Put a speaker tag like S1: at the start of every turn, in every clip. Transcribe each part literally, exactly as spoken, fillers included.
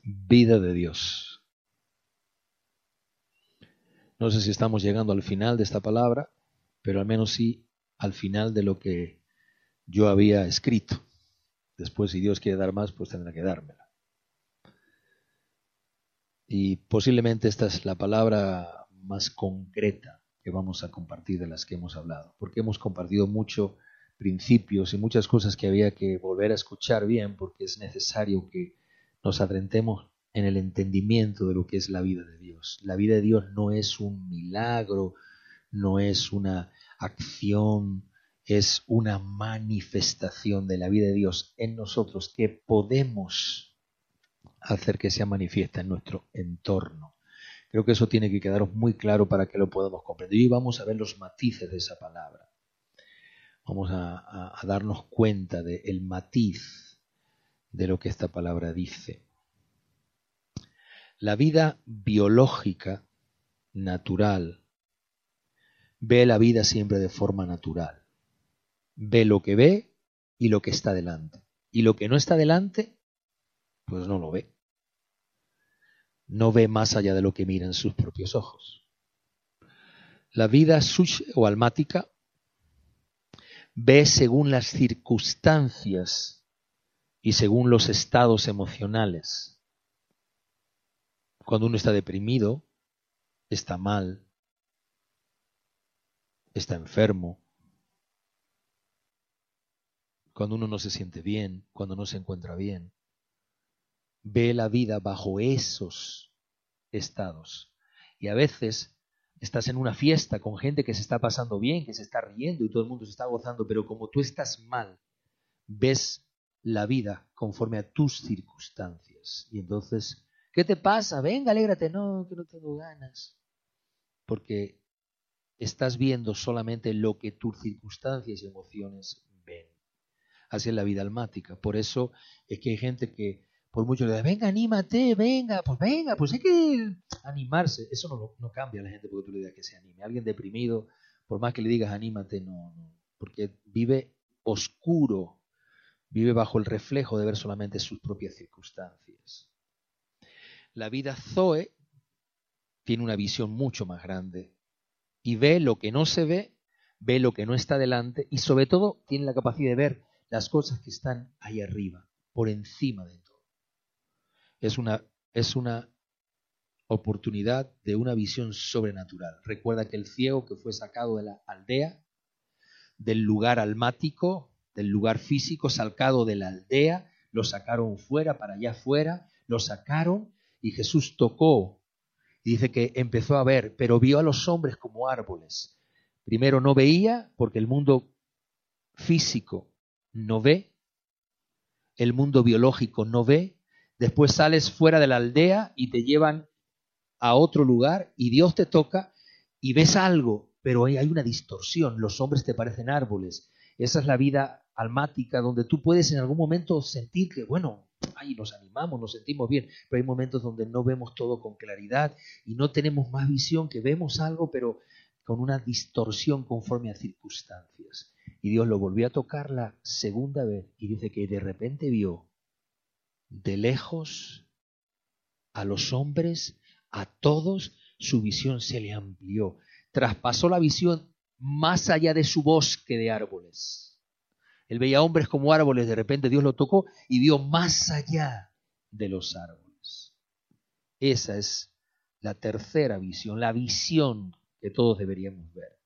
S1: Vida de Dios. No sé si estamos llegando al final de esta palabra, pero al menos sí al final de lo que yo había escrito. Después, si Dios quiere dar más, pues tendrá que dármela. Y posiblemente esta es la palabra más concreta que vamos a compartir de las que hemos hablado, porque hemos compartido muchos principios y muchas cosas que había que volver a escuchar bien, porque es necesario que nos adentremos en el entendimiento de lo que es la vida de Dios. La vida de Dios no es un milagro, no es una acción, es una manifestación de la vida de Dios en nosotros que podemos hacer que sea manifiesta en nuestro entorno. Creo que eso tiene que quedaros muy claro para que lo podamos comprender. Y vamos a ver los matices de esa palabra. Vamos a, a, a darnos cuenta del matiz de lo que esta palabra dice. La vida biológica, natural, ve la vida siempre de forma natural. Ve lo que ve y lo que está delante. Y lo que no está delante, pues no lo ve. No ve más allá de lo que mira en sus propios ojos. La vida sush o almática ve según las circunstancias y según los estados emocionales. Cuando uno está deprimido, está mal, está enfermo. Cuando uno no se siente bien, cuando no se encuentra bien. Ve la vida bajo esos estados. Y a veces estás en una fiesta con gente que se está pasando bien, que se está riendo y todo el mundo se está gozando, pero como tú estás mal, ves la vida conforme a tus circunstancias. Y entonces, ¿qué te pasa? Venga, alégrate. No, que no tengo ganas. Porque estás viendo solamente lo que tus circunstancias y emociones ven. Así es la vida almática. Por eso es que hay gente que por mucho le da, venga, anímate, venga, pues venga, pues hay que animarse. Eso no, no cambia a la gente porque tú le digas que se anime. Alguien deprimido, por más que le digas anímate, no, no. Porque vive oscuro, vive bajo el reflejo de ver solamente sus propias circunstancias. La vida Zoe tiene una visión mucho más grande y ve lo que no se ve, ve lo que no está delante y sobre todo tiene la capacidad de ver las cosas que están ahí arriba, por encima de todo. Es una, es una oportunidad de una visión sobrenatural. Recuerda que el ciego que fue sacado de la aldea, del lugar almático, del lugar físico, sacado de la aldea, lo sacaron fuera, para allá afuera, lo sacaron y Jesús tocó. Y dice que empezó a ver, pero vio a los hombres como árboles. Primero no veía porque el mundo físico no ve, el mundo biológico no ve. Después sales fuera de la aldea y te llevan a otro lugar y Dios te toca y ves algo, pero hay una distorsión. Los hombres te parecen árboles. Esa es la vida almática donde tú puedes en algún momento sentir que, bueno, ahí nos animamos, nos sentimos bien, pero hay momentos donde no vemos todo con claridad y no tenemos más visión, que vemos algo, pero con una distorsión conforme a circunstancias. Y Dios lo volvió a tocar la segunda vez y dice que de repente vio de lejos a los hombres, a todos, su visión se le amplió. Traspasó la visión más allá de su bosque de árboles. Él veía hombres como árboles, de repente Dios lo tocó y vio más allá de los árboles. Esa es la tercera visión, la visión que todos deberíamos ver.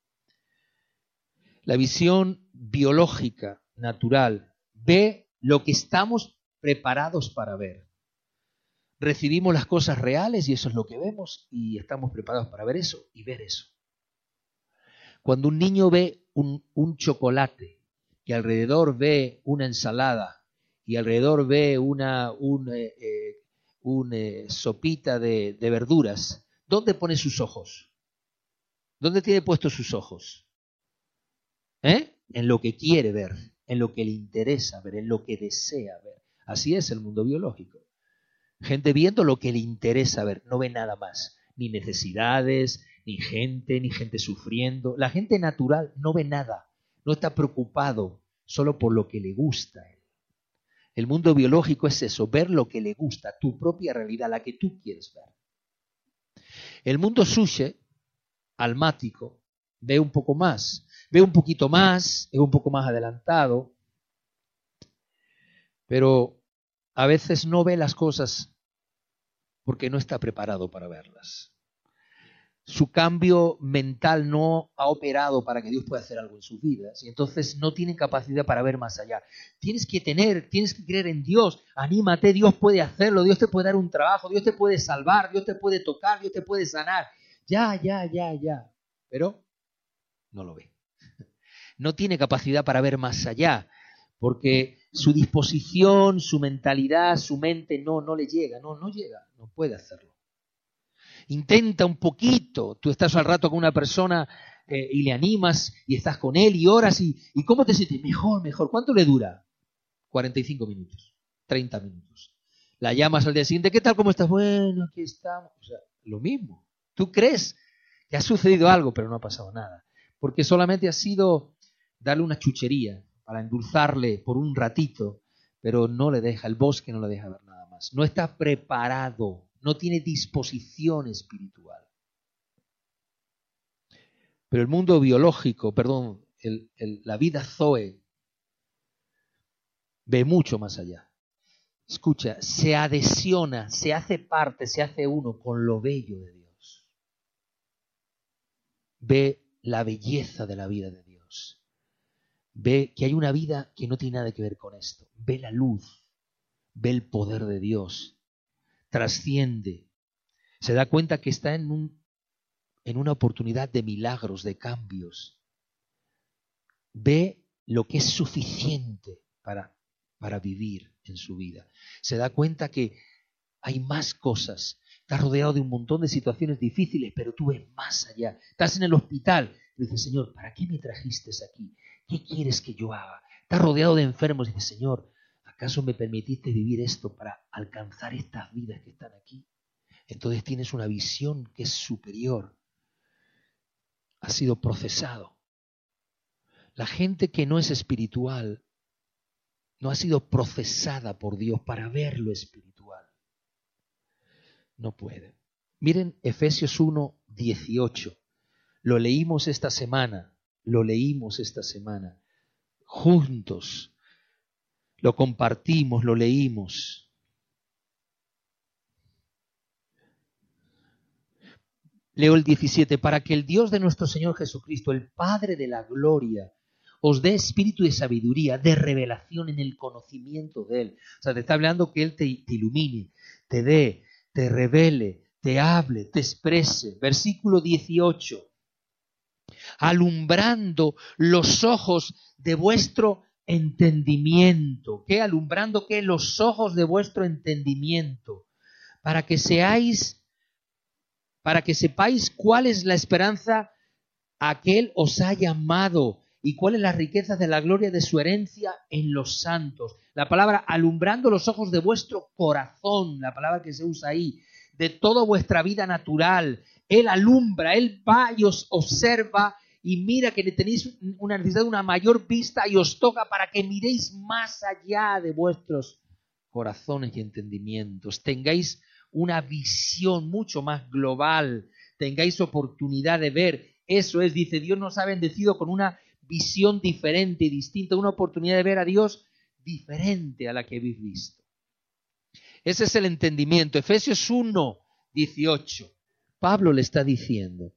S1: La visión biológica, natural, ve lo que estamos preparados para ver. Recibimos las cosas reales y eso es lo que vemos y estamos preparados para ver eso y ver eso. Cuando un niño ve un, un chocolate y alrededor ve una ensalada y alrededor ve una un, eh, eh, un, eh, sopita de, de verduras, ¿dónde pone sus ojos? ¿Dónde tiene puestos sus ojos? ¿Eh? En lo que quiere ver, en lo que le interesa ver, en lo que desea ver. Así es el mundo biológico. Gente viendo lo que le interesa ver, no ve nada más, ni necesidades, ni gente, ni gente sufriendo. La gente natural no ve nada, no está preocupado solo por lo que le gusta a él. El mundo biológico es eso, ver lo que le gusta, tu propia realidad, la que tú quieres ver. El mundo sushe, almático, ve un poco más, ve un poquito más, es un poco más adelantado, pero a veces no ve las cosas porque no está preparado para verlas. Su cambio mental no ha operado para que Dios pueda hacer algo en sus vidas y entonces no tienen capacidad para ver más allá. Tienes que tener, tienes que creer en Dios, anímate, Dios puede hacerlo, Dios te puede dar un trabajo, Dios te puede salvar, Dios te puede tocar, Dios te puede sanar. Ya, ya, ya, ya. Pero no lo ve. No tiene capacidad para ver más allá porque su disposición, su mentalidad, su mente no, no le llega, no, no llega, no puede hacerlo. Intenta un poquito, tú estás al rato con una persona eh, y le animas y estás con él y oras y, y ¿cómo te sientes? Mejor, mejor. ¿Cuánto le dura? cuarenta y cinco minutos, treinta minutos. La llamas al día siguiente, ¿qué tal? ¿Cómo estás? Bueno, aquí estamos. O sea, lo mismo. Tú crees que ha sucedido algo, pero no ha pasado nada. Porque solamente ha sido darle una chuchería para endulzarle por un ratito, pero no le deja, el bosque no le deja ver nada más. No está preparado. No tiene disposición espiritual. Pero el mundo biológico, perdón, el, el, la vida zoe, ve mucho más allá. Escucha, se adhesiona, se hace parte, se hace uno con lo bello de Dios. Ve la belleza de la vida de Dios. Ve que hay una vida que no tiene nada que ver con esto. Ve la luz, ve el poder de Dios. Trasciende. Se da cuenta que está en un en una oportunidad de milagros, de cambios. Ve lo que es suficiente para, para vivir en su vida. Se da cuenta que hay más cosas. Estás rodeado de un montón de situaciones difíciles, pero tú ves más allá. Estás en el hospital y dices, Señor, ¿para qué me trajiste aquí? ¿Qué quieres que yo haga? Estás rodeado de enfermos y dices, Señor, ¿acaso me permitiste vivir esto para alcanzar estas vidas que están aquí? Entonces tienes una visión que es superior. Ha sido procesado. La gente que no es espiritual no ha sido procesada por Dios para ver lo espiritual. No puede. Miren Efesios uno, dieciocho. Lo leímos esta semana. Lo leímos esta semana. Juntos. Lo compartimos, lo leímos. Leo el diecisiete. Para que el Dios de nuestro Señor Jesucristo, el Padre de la gloria, os dé espíritu de sabiduría, de revelación en el conocimiento de Él. O sea, te está hablando que Él te, te ilumine, te dé, te revele, te hable, te exprese. Versículo dieciocho. Alumbrando los ojos de vuestro entendimiento. ¿Qué? Alumbrando ¿qué? Los ojos de vuestro entendimiento. Para que seáis, para que sepáis cuál es la esperanza a que Él os ha llamado y cuál es la riqueza de la gloria de su herencia en los santos. La palabra alumbrando los ojos de vuestro corazón, la palabra que se usa ahí, de toda vuestra vida natural. Él alumbra, Él va y os observa y mira que tenéis una necesidad de una mayor vista y os toca para que miréis más allá de vuestros corazones y entendimientos. Tengáis una visión mucho más global, tengáis oportunidad de ver. Eso es, dice, Dios nos ha bendecido con una visión diferente y distinta, una oportunidad de ver a Dios diferente a la que habéis visto. Ese es el entendimiento. Efesios uno, dieciocho. Pablo le está diciendo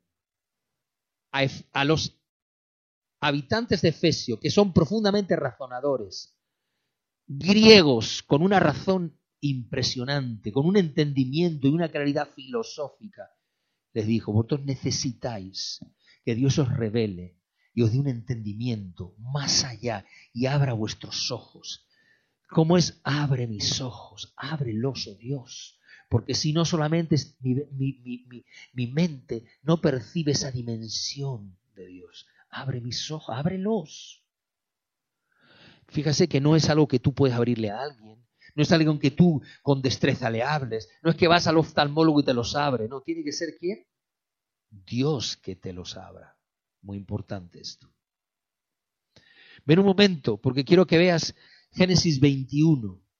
S1: a, a los habitantes de Efesio, que son profundamente razonadores, griegos con una razón impresionante, con un entendimiento y una claridad filosófica, les dijo, vosotros necesitáis que Dios os revele y os dé un entendimiento más allá y abra vuestros ojos. ¿Cómo es? Abre mis ojos, ábrelos, oh Dios. Porque si no solamente es mi, mi, mi, mi, mi mente no percibe esa dimensión de Dios. Abre mis ojos, ábrelos. Fíjese que no es algo que tú puedes abrirle a alguien. No es algo que tú con destreza le hables. No es que vas al oftalmólogo y te los abre. No, tiene que ser ¿quién? Dios que te los abra. Muy importante esto. Ven un momento, porque quiero que veas Génesis veintiuno.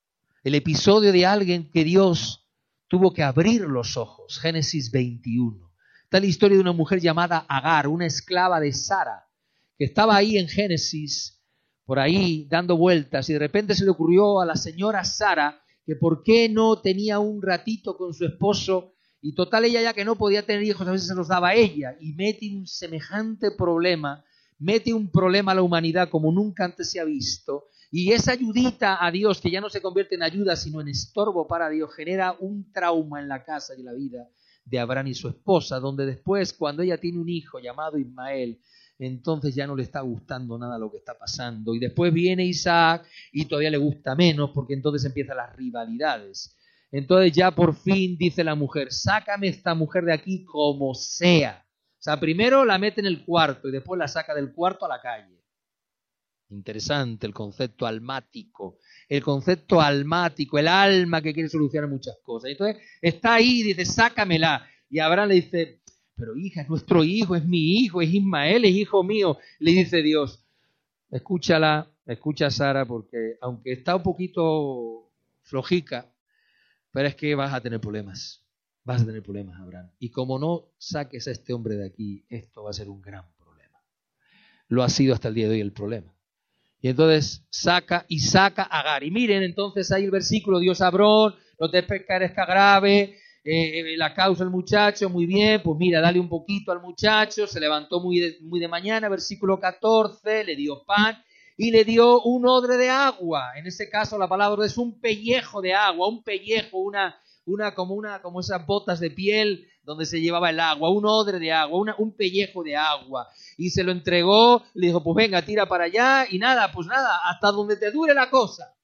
S1: El episodio de alguien que Dios tuvo que abrir los ojos. Génesis veintiuno. Está la historia de una mujer llamada Agar, una esclava de Sara, que estaba ahí en Génesis, por ahí dando vueltas, y de repente se le ocurrió a la señora Sara que por qué no tenía un ratito con su esposo, y total ella ya que no podía tener hijos, a veces se los daba a ella, y mete un semejante problema, mete un problema a la humanidad como nunca antes se ha visto, y esa ayudita a Dios, que ya no se convierte en ayuda, sino en estorbo para Dios, genera un trauma en la casa y la vida de Abraham y su esposa, donde después, cuando ella tiene un hijo llamado Ismael, entonces ya no le está gustando nada lo que está pasando. Y después viene Isaac y todavía le gusta menos, porque entonces empiezan las rivalidades. Entonces ya por fin dice la mujer, sácame esta mujer de aquí como sea. O sea, primero la mete en el cuarto y después la saca del cuarto a la calle. Interesante el concepto almático. El concepto almático, el alma que quiere solucionar muchas cosas. Entonces está ahí y dice, sácamela. Y Abraham le dice, pero hija, es nuestro hijo, es mi hijo, es Ismael, es hijo mío. Le dice Dios, escúchala, escucha a Sara, porque aunque está un poquito flojica, pero es que vas a tener problemas. Vas a tener problemas, Abraham. Y como no saques a este hombre de aquí, esto va a ser un gran problema. Lo ha sido hasta el día de hoy el problema. Y entonces saca y saca a Agar. Y miren, entonces ahí el versículo, Dios Abrón, no te parezca grave, eh, la causa del muchacho, muy bien, pues mira, dale un poquito al muchacho, se levantó muy de, muy de mañana, versículo catorce, le dio pan y le dio un odre de agua. En este caso la palabra es un pellejo de agua, un pellejo, una, una, como, una, como esas botas de piel donde se llevaba el agua, un odre de agua, una, un pellejo de agua. Y se lo entregó, le dijo, pues venga, tira para allá, y nada, pues nada, hasta donde te dure la cosa.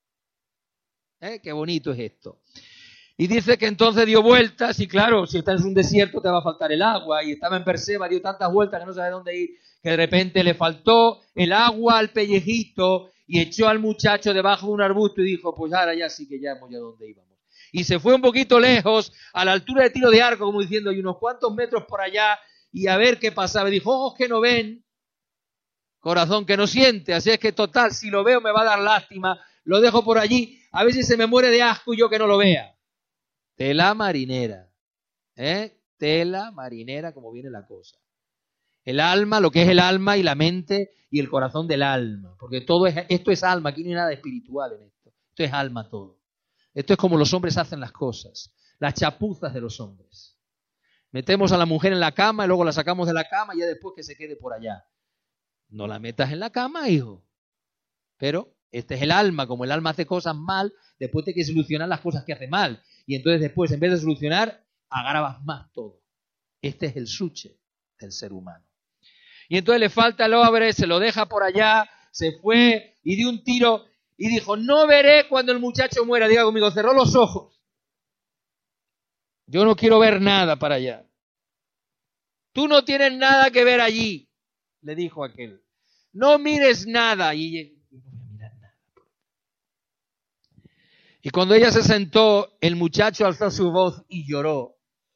S1: ¿Eh? Qué bonito es esto. Y dice que entonces dio vueltas, y claro, si estás en un desierto te va a faltar el agua, y estaba en Berseba, dio tantas vueltas que no sabe dónde ir, que de repente le faltó el agua al pellejito, y echó al muchacho debajo de un arbusto, y dijo, pues ahora ya sí que ya hemos ya dónde íbamos. Y se fue un poquito lejos, a la altura de tiro de arco, como diciendo, hay unos cuantos metros por allá, y a ver qué pasaba. Y dijo, ojos que no ven, corazón que no siente, así es que total, si lo veo me va a dar lástima, lo dejo por allí, a ver si se me muere de asco y yo que no lo vea. Tela marinera, ¿eh? Tela marinera, como viene la cosa. El alma, lo que es el alma y la mente y el corazón del alma, porque todo es, esto es alma, aquí no hay nada espiritual en esto, esto es alma todo. Esto es como los hombres hacen las cosas, las chapuzas de los hombres. Metemos a la mujer en la cama y luego la sacamos de la cama y ya después que se quede por allá. No la metas en la cama, hijo. Pero este es el alma, como el alma hace cosas mal, después hay que solucionar las cosas que hace mal. Y entonces después, en vez de solucionar, agravas más todo. Este es el suche del ser humano. Y entonces le falta el hombre, se lo deja por allá, se fue y dio un tiro y dijo, no veré cuando el muchacho muera. Diga conmigo, cerró los ojos. Yo no quiero ver nada para allá. Tú no tienes nada que ver allí, le dijo aquel. No mires nada. Y yo no voy a mirar nada. Y cuando ella se sentó, el muchacho alzó su voz y lloró.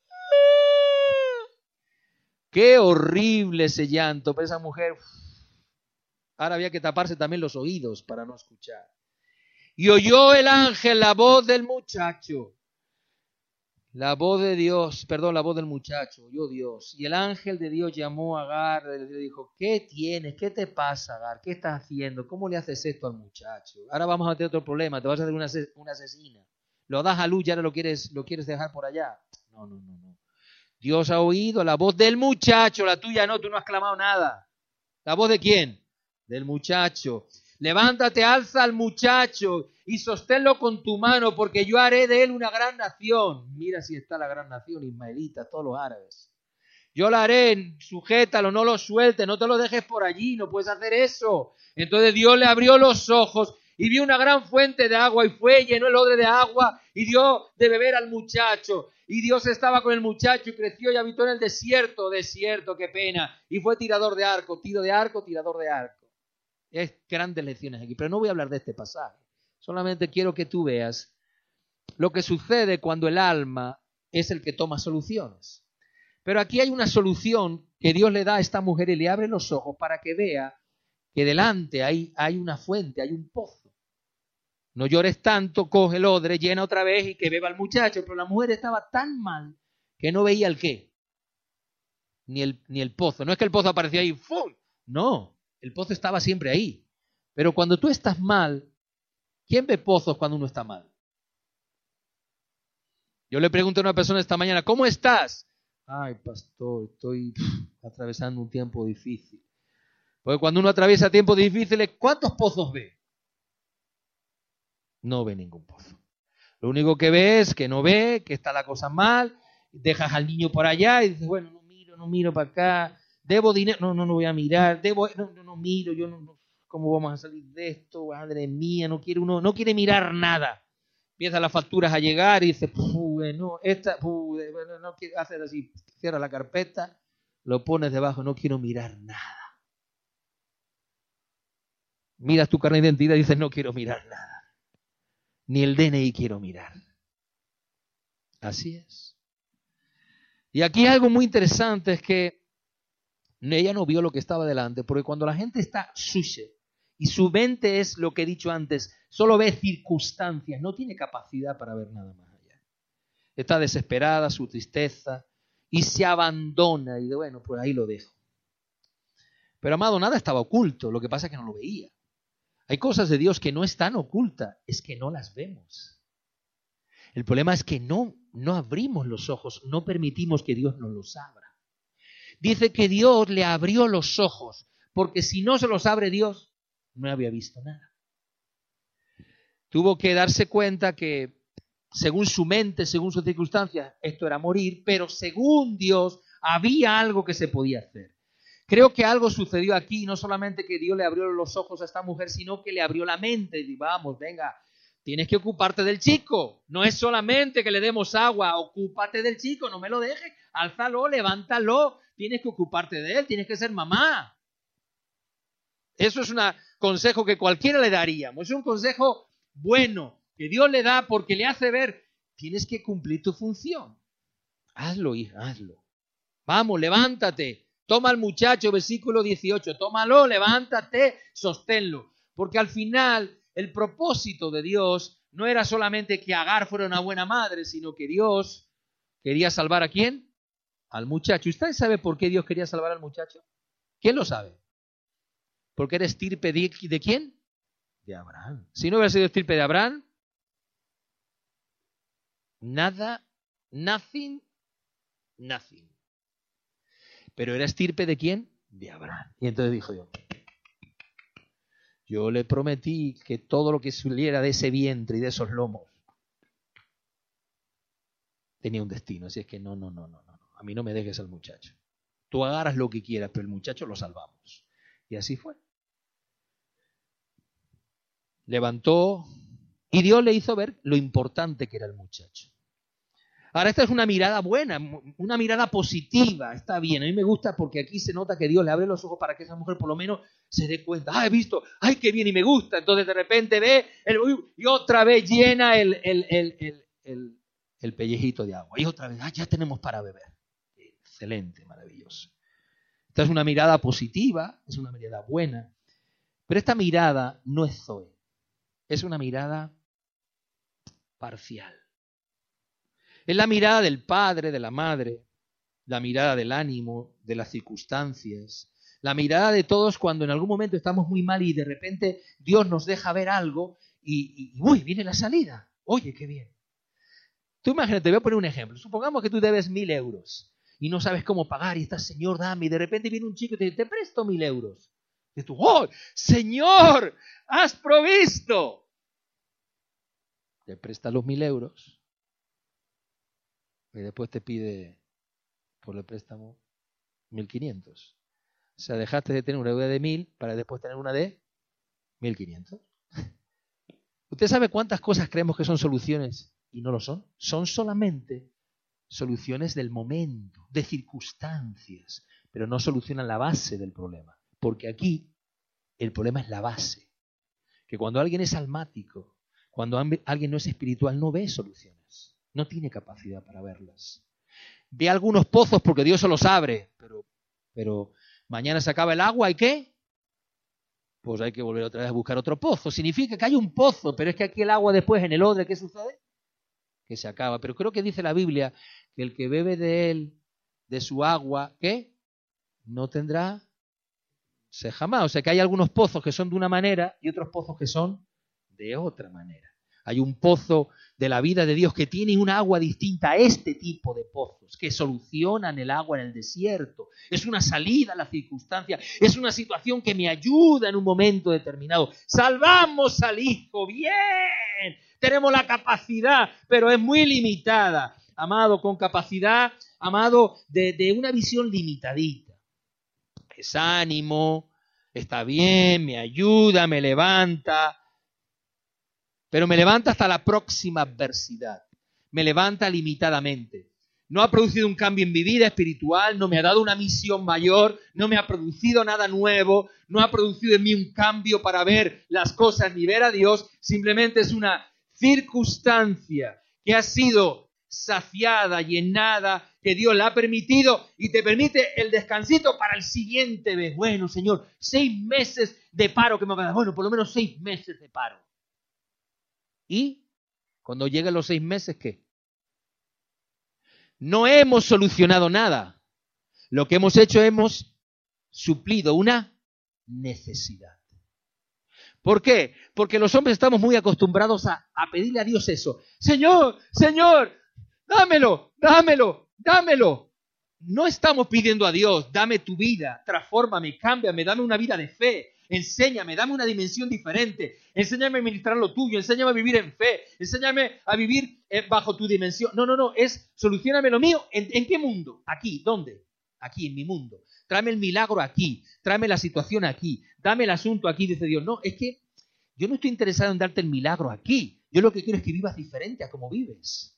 S1: Qué horrible ese llanto. Pero esa mujer, ahora había que taparse también los oídos para no escuchar. Y oyó el ángel la voz del muchacho. La voz de Dios, perdón, la voz del muchacho, oyó Dios. Y el ángel de Dios llamó a Agar y le dijo, ¿qué tienes? ¿Qué te pasa, Agar? ¿Qué estás haciendo? ¿Cómo le haces esto al muchacho? Ahora vamos a tener otro problema, te vas a hacer una, una asesina. Lo das a luz y ahora lo quieres, lo quieres dejar por allá. No, no, no, no. Dios ha oído la voz del muchacho, la tuya no, tú no has clamado nada. ¿La voz de quién? Del muchacho. Levántate, alza al muchacho y sosténlo con tu mano, porque yo haré de él una gran nación. Mira si está la gran nación ismaelita, todos los árabes. Yo la haré, sujétalo, no lo sueltes, no te lo dejes por allí, no puedes hacer eso. Entonces Dios le abrió los ojos y vio una gran fuente de agua y fue, llenó el odre de agua y dio de beber al muchacho. Y Dios estaba con el muchacho y creció y habitó en el desierto, desierto, qué pena. Y fue tirador de arco, tiro de arco, tirador de arco. Es grandes lecciones aquí, pero no voy a hablar de este pasaje. Solamente quiero que tú veas lo que sucede cuando el alma es el que toma soluciones. Pero aquí hay una solución que Dios le da a esta mujer y le abre los ojos para que vea que delante hay, hay una fuente, hay un pozo. No llores tanto, coge el odre, llena otra vez y que beba el muchacho. Pero la mujer estaba tan mal que no veía el qué. Ni el, ni el pozo. No es que el pozo apareció ahí. ¡Fum! No, el pozo estaba siempre ahí. Pero cuando tú estás mal, ¿quién ve pozos cuando uno está mal? Yo le pregunto a una persona esta mañana, ¿cómo estás? Ay, pastor, estoy pff, atravesando un tiempo difícil. Porque cuando uno atraviesa tiempos difíciles, ¿cuántos pozos ve? No ve ningún pozo. Lo único que ve es que no ve, que está la cosa mal, dejas al niño por allá y dices, bueno, no miro, no miro para acá, debo dinero, no, no, no voy a mirar, debo, no, no, no miro, yo no, no, ¿cómo vamos a salir de esto? Madre mía, no quiere uno, no quiere mirar nada. Empiezan las facturas a llegar y dice, bueno, esta, bueno, no quiero hacer así, cierra la carpeta, lo pones debajo, no quiero mirar nada. Miras tu carnet de identidad y dices, no quiero mirar nada. Ni el D N I quiero mirar. Así es. Y aquí algo muy interesante es que ella no vio lo que estaba delante, porque cuando la gente está sucia y su mente es lo que he dicho antes, solo ve circunstancias, no tiene capacidad para ver nada más allá. Está desesperada, su tristeza, y se abandona y de bueno, pues ahí lo dejo. Pero amado, nada estaba oculto, lo que pasa es que no lo veía. Hay cosas de Dios que no están ocultas, es que no las vemos. El problema es que no, no abrimos los ojos, no permitimos que Dios nos los abra. Dice que Dios le abrió los ojos, porque si no se los abre Dios, no había visto nada. Tuvo que darse cuenta que según su mente, según sus circunstancias, esto era morir, pero según Dios había algo que se podía hacer. Creo que algo sucedió aquí, no solamente que Dios le abrió los ojos a esta mujer, sino que le abrió la mente. Y vamos, venga, tienes que ocuparte del chico. No es solamente que le demos agua, ocúpate del chico, no me lo dejes. Álzalo, levántalo, tienes que ocuparte de él, tienes que ser mamá. Eso es un consejo que cualquiera le daríamos. Es un consejo bueno que Dios le da porque le hace ver, tienes que cumplir tu función. Hazlo, hija, hazlo. Vamos, levántate. Toma al muchacho, versículo dieciocho, tómalo, levántate, sosténlo. Porque al final el propósito de Dios no era solamente que Agar fuera una buena madre, sino que Dios quería salvar ¿a quién? Al muchacho. ¿Usted sabe por qué Dios quería salvar al muchacho? ¿Quién lo sabe? Porque era estirpe de, ¿de quién? De Abraham. Si no hubiera sido estirpe de Abraham, nada, nothing, nothing. Pero era estirpe de quién? De Abraham. Y entonces dijo Dios, yo le prometí que todo lo que saliera de ese vientre y de esos lomos tenía un destino. Así es que no, no, no, no, no. A mí no me dejes al muchacho. Tú agarras lo que quieras, pero el muchacho lo salvamos. Y así fue. Levantó y Dios le hizo ver lo importante que era el muchacho. Ahora, esta es una mirada buena, una mirada positiva, está bien. A mí me gusta porque aquí se nota que Dios le abre los ojos para que esa mujer por lo menos se dé cuenta. Ah, he visto, ay, qué bien y me gusta. Entonces de repente ve el, y otra vez llena el, el, el, el, el, el pellejito de agua. Y otra vez, ah, ya tenemos para beber. Excelente, maravilloso. Esta es una mirada positiva, es una mirada buena. Pero esta mirada no es Zoe, es una mirada parcial. Es la mirada del padre, de la madre, la mirada del ánimo, de las circunstancias, la mirada de todos cuando en algún momento estamos muy mal y de repente Dios nos deja ver algo y, y uy, viene la salida. Oye, qué bien. Tú imagínate, te voy a poner un ejemplo. Supongamos que tú debes mil euros y no sabes cómo pagar y estás, Señor, dame, y de repente viene un chico y te dice, te presto mil euros. Y tú, ¡oh, Señor, has provisto! Te presta los mil euros. Y después te pide por el préstamo mil quinientos. O sea, dejaste de tener una deuda de mil para después tener una de mil quinientos. ¿Usted sabe cuántas cosas creemos que son soluciones y no lo son? Son solamente soluciones del momento, de circunstancias, pero no solucionan la base del problema. Porque aquí el problema es la base. Que cuando alguien es almático, cuando alguien no es espiritual, no ve soluciones. No tiene capacidad para verlas. Ve algunos pozos porque Dios se los abre, pero, pero mañana se acaba el agua ¿y qué? pues hay que volver otra vez a buscar otro pozo. Significa que hay un pozo, pero es que aquí el agua después en el odre, ¿qué sucede? Que se acaba. Pero creo que dice la Biblia que el que bebe de él, de su agua, ¿qué? No tendrá sed jamás. O sea que hay algunos pozos que son de una manera y otros pozos que son de otra manera. Hay un pozo de la vida de Dios que tiene una agua distinta a este tipo de pozos, que solucionan el agua en el desierto. Es una salida a la circunstancia, es una situación que me ayuda en un momento determinado. Salvamos al hijo, bien, tenemos la capacidad, pero es muy limitada. Amado, con capacidad, amado, de, de una visión limitadita. Es ánimo, está bien, me ayuda, me levanta, pero me levanta hasta la próxima adversidad. Me levanta limitadamente. No ha producido un cambio en mi vida espiritual, no me ha dado una misión mayor, no me ha producido nada nuevo, no ha producido en mí un cambio para ver las cosas ni ver a Dios. Simplemente es una circunstancia que ha sido saciada, llenada, que Dios la ha permitido y te permite el descansito para el siguiente mes. Bueno, Señor, seis meses de paro que me va a dar. Bueno, por lo menos seis meses de paro. Y cuando lleguen los seis meses, ¿qué? No hemos solucionado nada. Lo que hemos hecho, hemos suplido una necesidad. ¿Por qué? Porque los hombres estamos muy acostumbrados a, a pedirle a Dios eso. Señor, Señor, dámelo, dámelo, dámelo. No estamos pidiendo a Dios, dame tu vida, transfórmame, cámbiame, dame una vida de fe. Enséñame, dame una dimensión diferente. Enséñame a ministrar lo tuyo, enséñame a vivir en fe, enséñame a vivir eh, bajo tu dimensión. No, no, no, es solucioname lo mío. ¿En, ¿En qué mundo? Aquí, ¿dónde? Aquí, en mi mundo. Tráeme el milagro aquí, tráeme la situación aquí, dame el asunto aquí, dice Dios. No, es que yo no estoy interesado en darte el milagro aquí. Yo lo que quiero es que vivas diferente a como vives.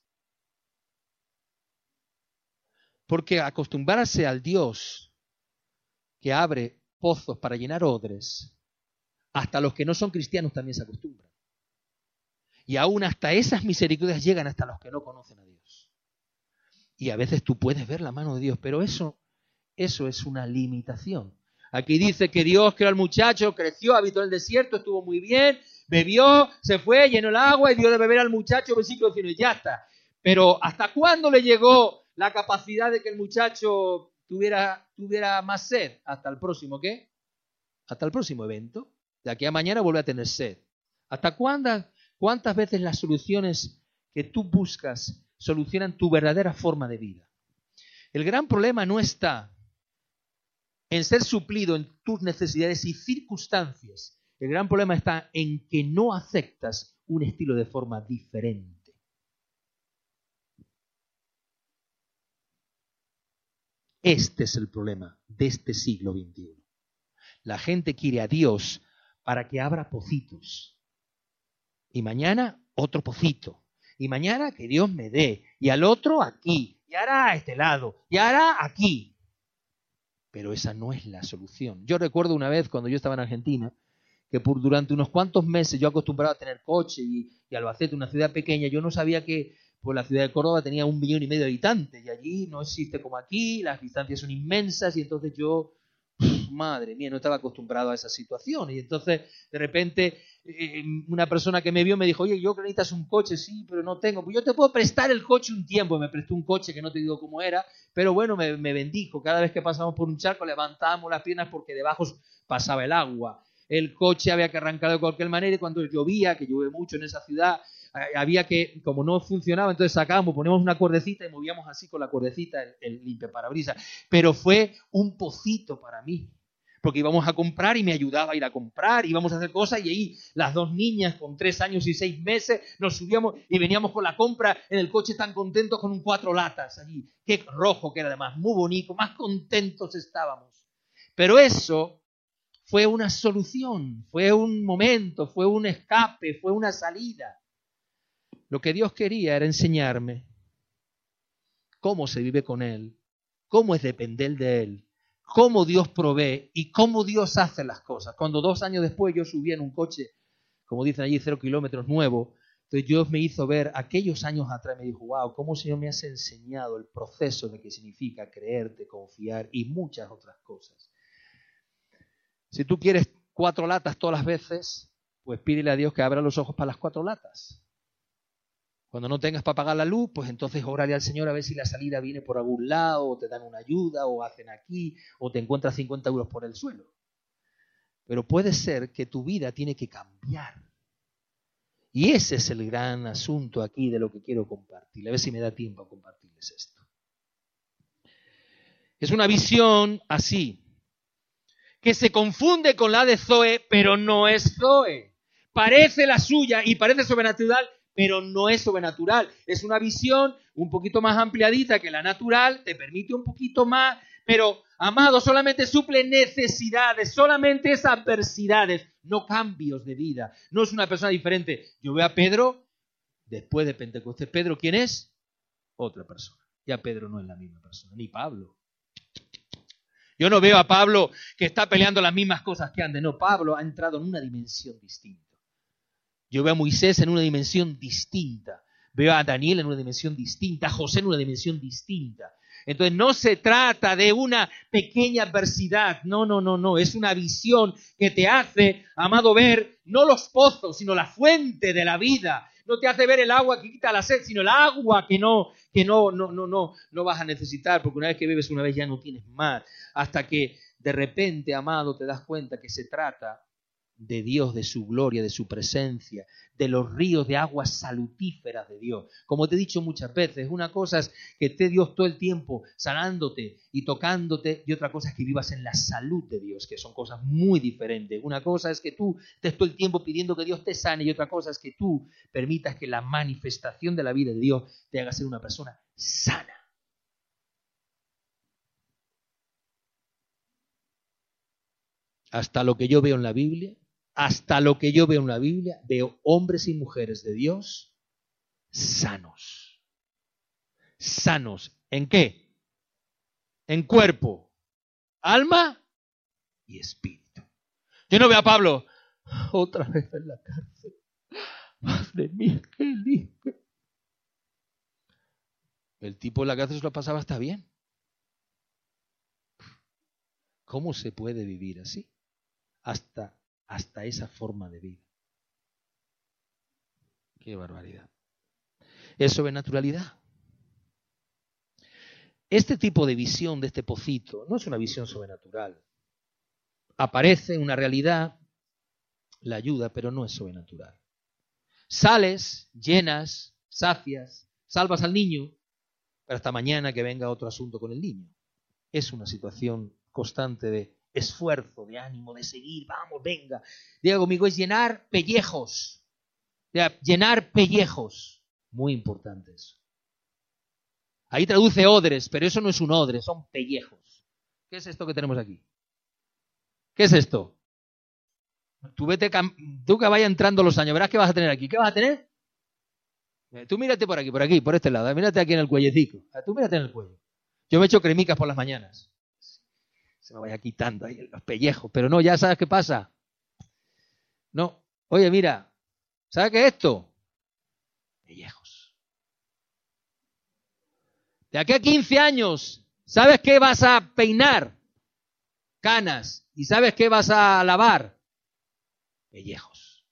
S1: Porque acostumbrarse al Dios que abre pozos para llenar odres, hasta los que no son cristianos también se acostumbran. Y aún hasta esas misericordias llegan hasta los que no conocen a Dios. Y a veces tú puedes ver la mano de Dios, pero eso, eso es una limitación. Aquí dice que Dios creó al muchacho, creció, habitó en el desierto, estuvo muy bien, bebió, se fue, llenó el agua y dio de beber al muchacho, versículo diecinueve, y ya está. Pero ¿hasta cuándo le llegó la capacidad de que el muchacho tuviera, tuviera más sed? Hasta el próximo, ¿qué? Hasta el próximo evento. De aquí a mañana vuelve a tener sed. ¿Hasta cuándo, cuántas veces las soluciones que tú buscas solucionan tu verdadera forma de vida? El gran problema no está en ser suplido en tus necesidades y circunstancias. El gran problema está en que no aceptas un estilo de forma diferente. Este es el problema de este siglo veintiuno. La gente quiere a Dios para que abra pocitos. Y mañana otro pocito. Y mañana que Dios me dé. Y al otro aquí. Y ahora a este lado. Y ahora aquí. Pero esa no es la solución. Yo recuerdo una vez cuando yo estaba en Argentina, que por durante unos cuantos meses yo acostumbrado a tener coche y, y Albacete, una ciudad pequeña, yo no sabía que pues, la ciudad de Córdoba tenía un millón y medio de habitantes y allí no existe como aquí, las distancias son inmensas y entonces yo, madre mía, no estaba acostumbrado a esa situación. Y entonces de repente eh, una persona que me vio me dijo, oye, yo creo que necesitas un coche, sí, pero no tengo. Pues yo te puedo prestar el coche un tiempo. Me prestó un coche que no te digo cómo era, pero bueno, me, me bendijo. Cada vez que pasamos por un charco levantábamos las piernas porque debajo pasaba el agua. El coche había que arrancar de cualquier manera y cuando llovía, que llueve mucho en esa ciudad, había que, como no funcionaba, entonces sacábamos, poníamos una cuerdecita y movíamos así con la cuerdecita el, el limpiaparabrisas. Pero fue un pocito para mí, porque íbamos a comprar y me ayudaba a ir a comprar, íbamos a hacer cosas y ahí las dos niñas con tres años y seis meses nos subíamos y veníamos con la compra en el coche tan contentos con un cuatro latas allí. Qué rojo que era además, muy bonito, más contentos estábamos. Pero eso fue una solución, fue un momento, fue un escape, fue una salida. Lo que Dios quería era enseñarme cómo se vive con Él, cómo es depender de Él, cómo Dios provee y cómo Dios hace las cosas. Cuando dos años después yo subí en un coche, como dicen allí, cero kilómetros nuevo, entonces Dios me hizo ver aquellos años atrás, me dijo, wow, cómo el Señor me has enseñado el proceso de qué significa creerte, confiar y muchas otras cosas. Si tú quieres cuatro latas todas las veces, pues pídele a Dios que abra los ojos para las cuatro latas. Cuando no tengas para pagar la luz, pues entonces órale al Señor a ver si la salida viene por algún lado, o te dan una ayuda, o hacen aquí, o te encuentras cincuenta euros por el suelo. Pero puede ser que tu vida tiene que cambiar. Y ese es el gran asunto aquí de lo que quiero compartir. A ver si me da tiempo a compartirles esto. Es una visión así, que se confunde con la de Zoe, pero no es Zoe. Parece la suya y parece sobrenatural, pero no es sobrenatural. Es una visión un poquito más ampliadita que la natural, te permite un poquito más, pero, amado, solamente suple necesidades, solamente es adversidades, no cambios de vida. No es una persona diferente. Yo veo a Pedro, después de Pentecostés. ¿Pedro quién es? Otra persona. Ya Pedro no es la misma persona, ni Pablo. Yo no veo a Pablo que está peleando las mismas cosas que antes. No, Pablo ha entrado en una dimensión distinta. Yo veo a Moisés en una dimensión distinta. Veo a Daniel en una dimensión distinta, a José en una dimensión distinta. Entonces no se trata de una pequeña adversidad, no, no, no, no, es una visión que te hace, amado, ver no los pozos, sino la fuente de la vida. No te hace ver el agua que quita la sed, sino el agua que no, que no, no, no, no, no vas a necesitar, porque una vez que bebes una vez ya no tienes más, hasta que de repente, amado, te das cuenta que se trata de Dios, de su gloria, de su presencia, de los ríos de aguas salutíferas de Dios. Como te he dicho muchas veces, una cosa es que esté Dios todo el tiempo sanándote y tocándote, y otra cosa es que vivas en la salud de Dios, que son cosas muy diferentes. Una cosa es que tú estés todo el tiempo pidiendo que Dios te sane, y otra cosa es que tú permitas que la manifestación de la vida de Dios te haga ser una persona sana. Hasta lo que yo veo en la Biblia, hasta lo que yo veo en la Biblia, veo hombres y mujeres de Dios sanos. ¿Sanos en qué? En cuerpo, alma y espíritu. Yo no veo a Pablo otra vez en la cárcel. Madre mía, qué limpio. El tipo en la cárcel se lo pasaba hasta bien. ¿Cómo se puede vivir así? Hasta, hasta esa forma de vida. Qué barbaridad. Es sobrenaturalidad. Este tipo de visión de este pocito no es una visión sobrenatural. Aparece una realidad, la ayuda, pero no es sobrenatural. Sales, llenas, sacias, salvas al niño, pero hasta mañana que venga otro asunto con el niño. Es una situación constante de esfuerzo, de ánimo, de seguir, vamos, venga. Diga conmigo, es llenar pellejos. Llenar pellejos. Muy importante eso. Ahí traduce odres, pero eso no es un odre, son pellejos. ¿Qué es esto que tenemos aquí? ¿Qué es esto? Tú vete, tú que vaya entrando los años, verás qué vas a tener aquí. ¿Qué vas a tener? Tú mírate por aquí, por aquí, por este lado. Mírate aquí en el cuellecico. Tú mírate en el cuello. Yo me echo cremicas por las mañanas. Se me vaya quitando ahí los pellejos. Pero no, ya sabes qué pasa. No. Oye, mira. ¿Sabes qué es esto? Pellejos. De aquí a quince años, ¿sabes qué vas a peinar? Canas. ¿Y sabes qué vas a lavar? Pellejos.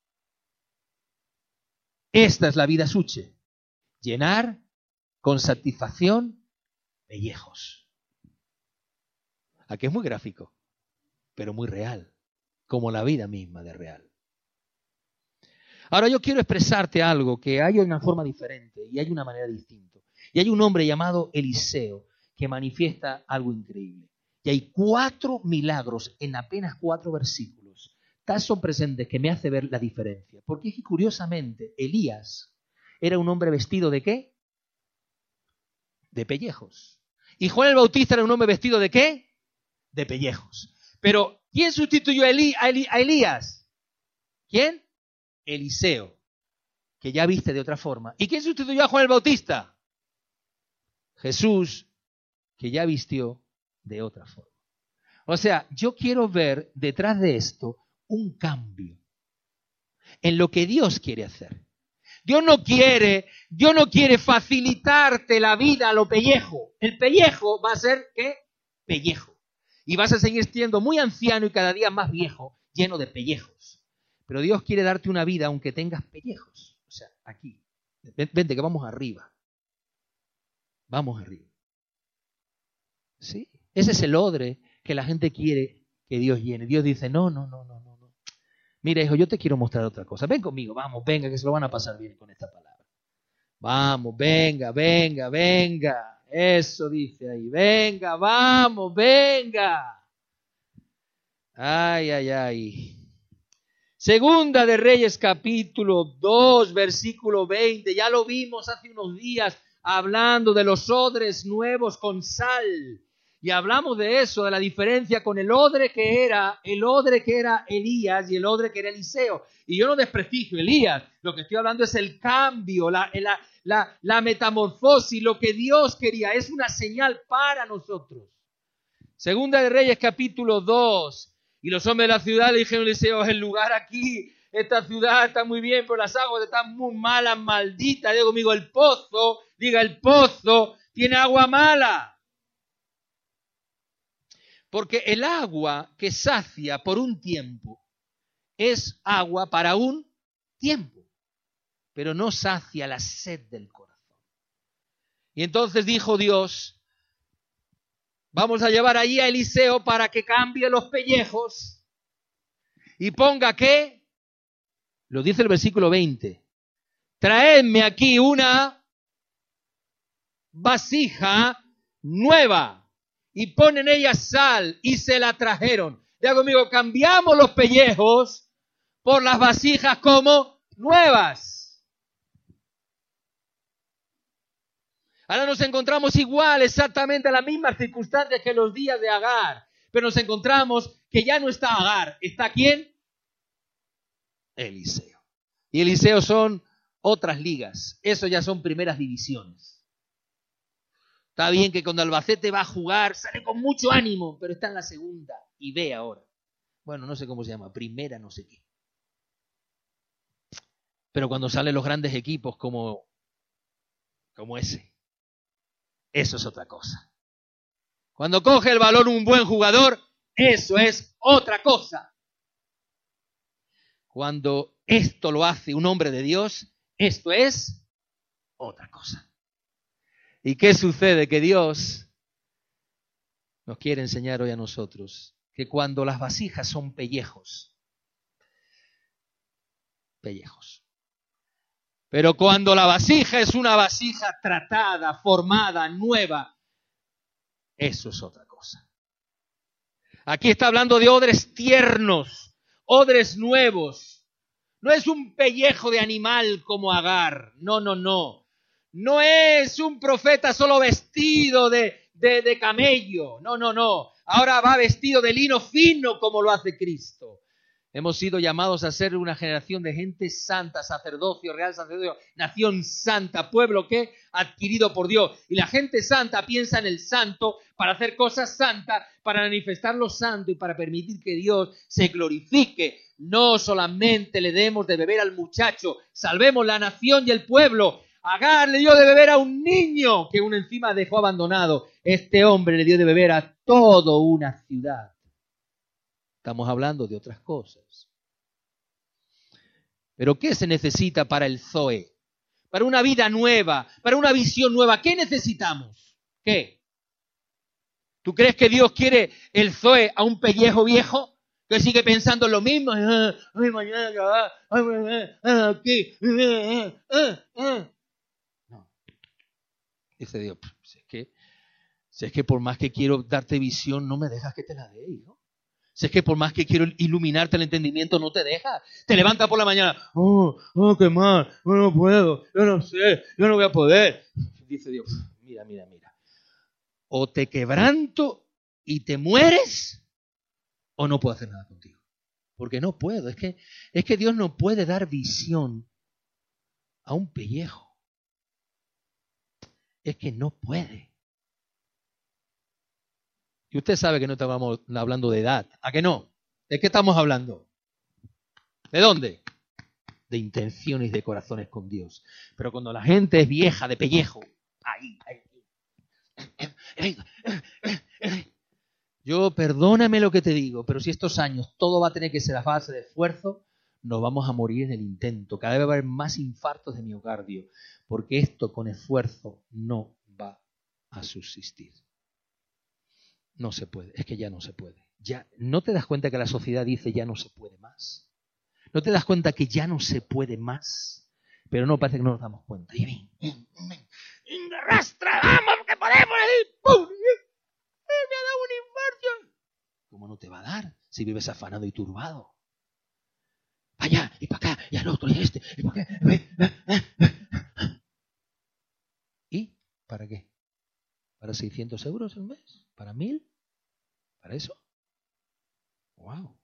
S1: Esta es la vida suche. Llenar con satisfacción pellejos. Aquí es muy gráfico, pero muy real, como la vida misma de real. Ahora yo quiero expresarte algo que hay una forma diferente y hay una manera distinta. Y hay un hombre llamado Eliseo que manifiesta algo increíble. Y hay cuatro milagros en apenas cuatro versículos, tan sorprendentes que me hace ver la diferencia. Porque es que curiosamente Elías era un hombre vestido ¿de qué? De pellejos. Y Juan el Bautista era un hombre vestido ¿de qué? De pellejos. Pero ¿quién sustituyó a, Elí, a, Elí, a Elías? ¿Quién? Eliseo, que ya viste de otra forma. ¿Y quién sustituyó a Juan el Bautista? Jesús, que ya vistió de otra forma. O sea, yo quiero ver detrás de esto un cambio en lo que Dios quiere hacer. Dios no quiere, Dios no quiere facilitarte la vida a lo pellejo. El pellejo va a ser, ¿qué? Pellejo. Y vas a seguir siendo muy anciano y cada día más viejo lleno de pellejos. Pero Dios quiere darte una vida aunque tengas pellejos. O sea, aquí. Vente, que vamos arriba. Vamos arriba. ¿Sí? Ese es el odre que la gente quiere que Dios llene. Dios dice, no, no, no, no, no. no. Mira, hijo, yo te quiero mostrar otra cosa. Ven conmigo, vamos, venga, que se lo van a pasar bien con esta palabra. Vamos, venga, venga, venga. Eso dice ahí. Venga, vamos, venga. Ay, ay, ay. Segunda de Reyes capítulo dos, versículo veinte. Ya lo vimos hace unos días hablando de los odres nuevos con sal. Y hablamos de eso, de la diferencia con el odre que era, el odre que era Elías y el odre que era Eliseo. Y yo no desprestigio Elías, lo que estoy hablando es el cambio, la, la, la, la metamorfosis, lo que Dios quería. Es una señal para nosotros. Segunda de Reyes capítulo dos. Y los hombres de la ciudad le dijeron a Eliseo, el lugar aquí, esta ciudad está muy bien, pero las aguas están muy malas, malditas. Digo conmigo, el pozo, diga el pozo, tiene agua mala. Porque el agua que sacia por un tiempo es agua para un tiempo, pero no sacia la sed del corazón. Y entonces dijo Dios, vamos a llevar allí a Eliseo para que cambie los pellejos y ponga ¿qué? Lo dice el versículo veinte. Traedme aquí una vasija nueva. Y ponen ella sal y se la trajeron. Diga conmigo, cambiamos los pellejos por las vasijas como nuevas. Ahora nos encontramos igual, exactamente en las mismas circunstancias que los días de Agar. Pero nos encontramos que ya no está Agar. ¿Está quién? Eliseo. Y Eliseo son otras ligas. Eso ya son primeras divisiones. Está bien que cuando Albacete va a jugar sale con mucho ánimo, pero está en la segunda y ve ahora. Bueno, no sé cómo se llama, primera no sé qué. Pero cuando salen los grandes equipos como, como ese, eso es otra cosa. Cuando coge el balón un buen jugador, eso es otra cosa. Cuando esto lo hace un hombre de Dios, esto es otra cosa. ¿Y qué sucede? Que Dios nos quiere enseñar hoy a nosotros que cuando las vasijas son pellejos, pellejos. Pero cuando la vasija es una vasija tratada, formada, nueva, eso es otra cosa. Aquí está hablando de odres tiernos, odres nuevos. No es un pellejo de animal como Agar, no, no, no. No es un profeta solo vestido de, de, de camello. No, no, no. Ahora va vestido de lino fino como lo hace Cristo. Hemos sido llamados a ser una generación de gente santa, sacerdocio, real sacerdocio, nación santa, pueblo que adquirido por Dios. Y la gente santa piensa en el santo para hacer cosas santas, para manifestar lo santo y para permitir que Dios se glorifique. No solamente le demos de beber al muchacho, salvemos la nación y el pueblo. Agar le dio de beber a un niño que aún encima dejó abandonado. Este hombre le dio de beber a toda una ciudad. Estamos hablando de otras cosas. Pero ¿qué se necesita para el Zoe? Para una vida nueva, para una visión nueva. ¿Qué necesitamos? ¿Qué? ¿Tú crees que Dios quiere el Zoe a un pellejo viejo que sigue pensando en lo mismo? Ay, mañana, ay, aquí, no. Dice Dios, si es que, si es que por más que quiero darte visión, no me dejas que te la dé, hijo. Si es que por más que quiero iluminarte el entendimiento, no te deja. Te levanta por la mañana. Oh, oh, qué mal. Yo no puedo. Yo no sé. Yo no voy a poder. Dice Dios, mira, mira, mira. O te quebranto y te mueres, o no puedo hacer nada contigo. Porque no puedo. Es que, es que Dios no puede dar visión a un pellejo. Es que no puede. Y usted sabe que no estamos hablando de edad. ¿A qué no? ¿De qué estamos hablando? ¿De dónde? De intenciones de corazones con Dios. Pero cuando la gente es vieja de pellejo, ahí, ahí. Yo, perdóname lo que te digo, pero si estos años todo va a tener que ser a base de esfuerzo, nos vamos a morir en el intento. Cada vez va a haber más infartos de miocardio, porque esto con esfuerzo no va a subsistir. No se puede, es que ya no se puede. Ya, ¿no te das cuenta que la sociedad dice ya no se puede más? ¿No te das cuenta que ya no se puede más? Pero no, parece que no nos damos cuenta. Y ven, ven, ven, ven, arrastra, vamos, que podemos, y ¡pum! Me ha dado un infarto. ¿Cómo no te va a dar si vives afanado y turbado? Para allá, y para acá, y al otro, y este, y para acá. ¿Y para qué? ¿Para seiscientos euros al mes? ¿Para mil? ¿Para eso? ¡Wow!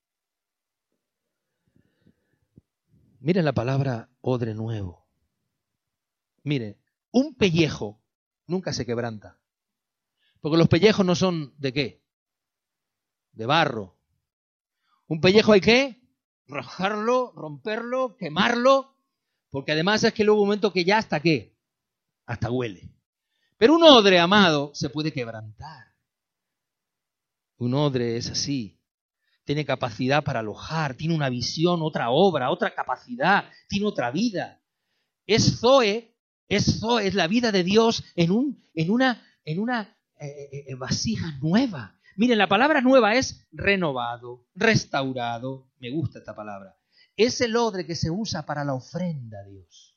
S1: Miren la palabra odre nuevo. Miren, un pellejo nunca se quebranta. Porque los pellejos no son ¿de qué? De barro. Un pellejo hay que rajarlo, romperlo, quemarlo, porque además es que luego un momento que ya hasta qué, hasta huele. Pero un odre, amado, se puede quebrantar. Un odre es así. Tiene capacidad para alojar, tiene una visión, otra obra, otra capacidad, tiene otra vida. Es Zoe, es Zoe, es la vida de Dios en, un, en una, en una eh, eh, vasija nueva. Miren, la palabra nueva es renovado, restaurado. Me gusta esta palabra. Es el odre que se usa para la ofrenda a Dios.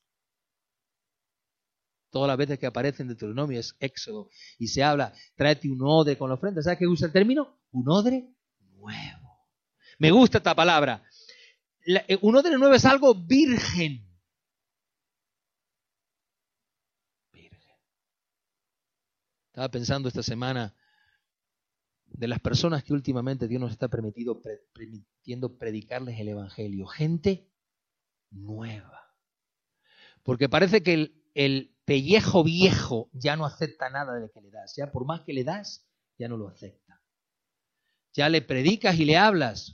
S1: Todas las veces que aparece en Deuteronomio es Éxodo y se habla, tráete un odre con la ofrenda. ¿Sabes qué usa el término? Un odre nuevo. Me gusta esta palabra. La, un odre nuevo es algo virgen. Virgen. Estaba pensando esta semana de las personas que últimamente Dios nos está permitido, pre, permitiendo predicarles el Evangelio. Gente nueva. Porque parece que el, el pellejo viejo ya no acepta nada de lo que le das. Ya por más que le das, ya no lo acepta. Ya le predicas y le hablas.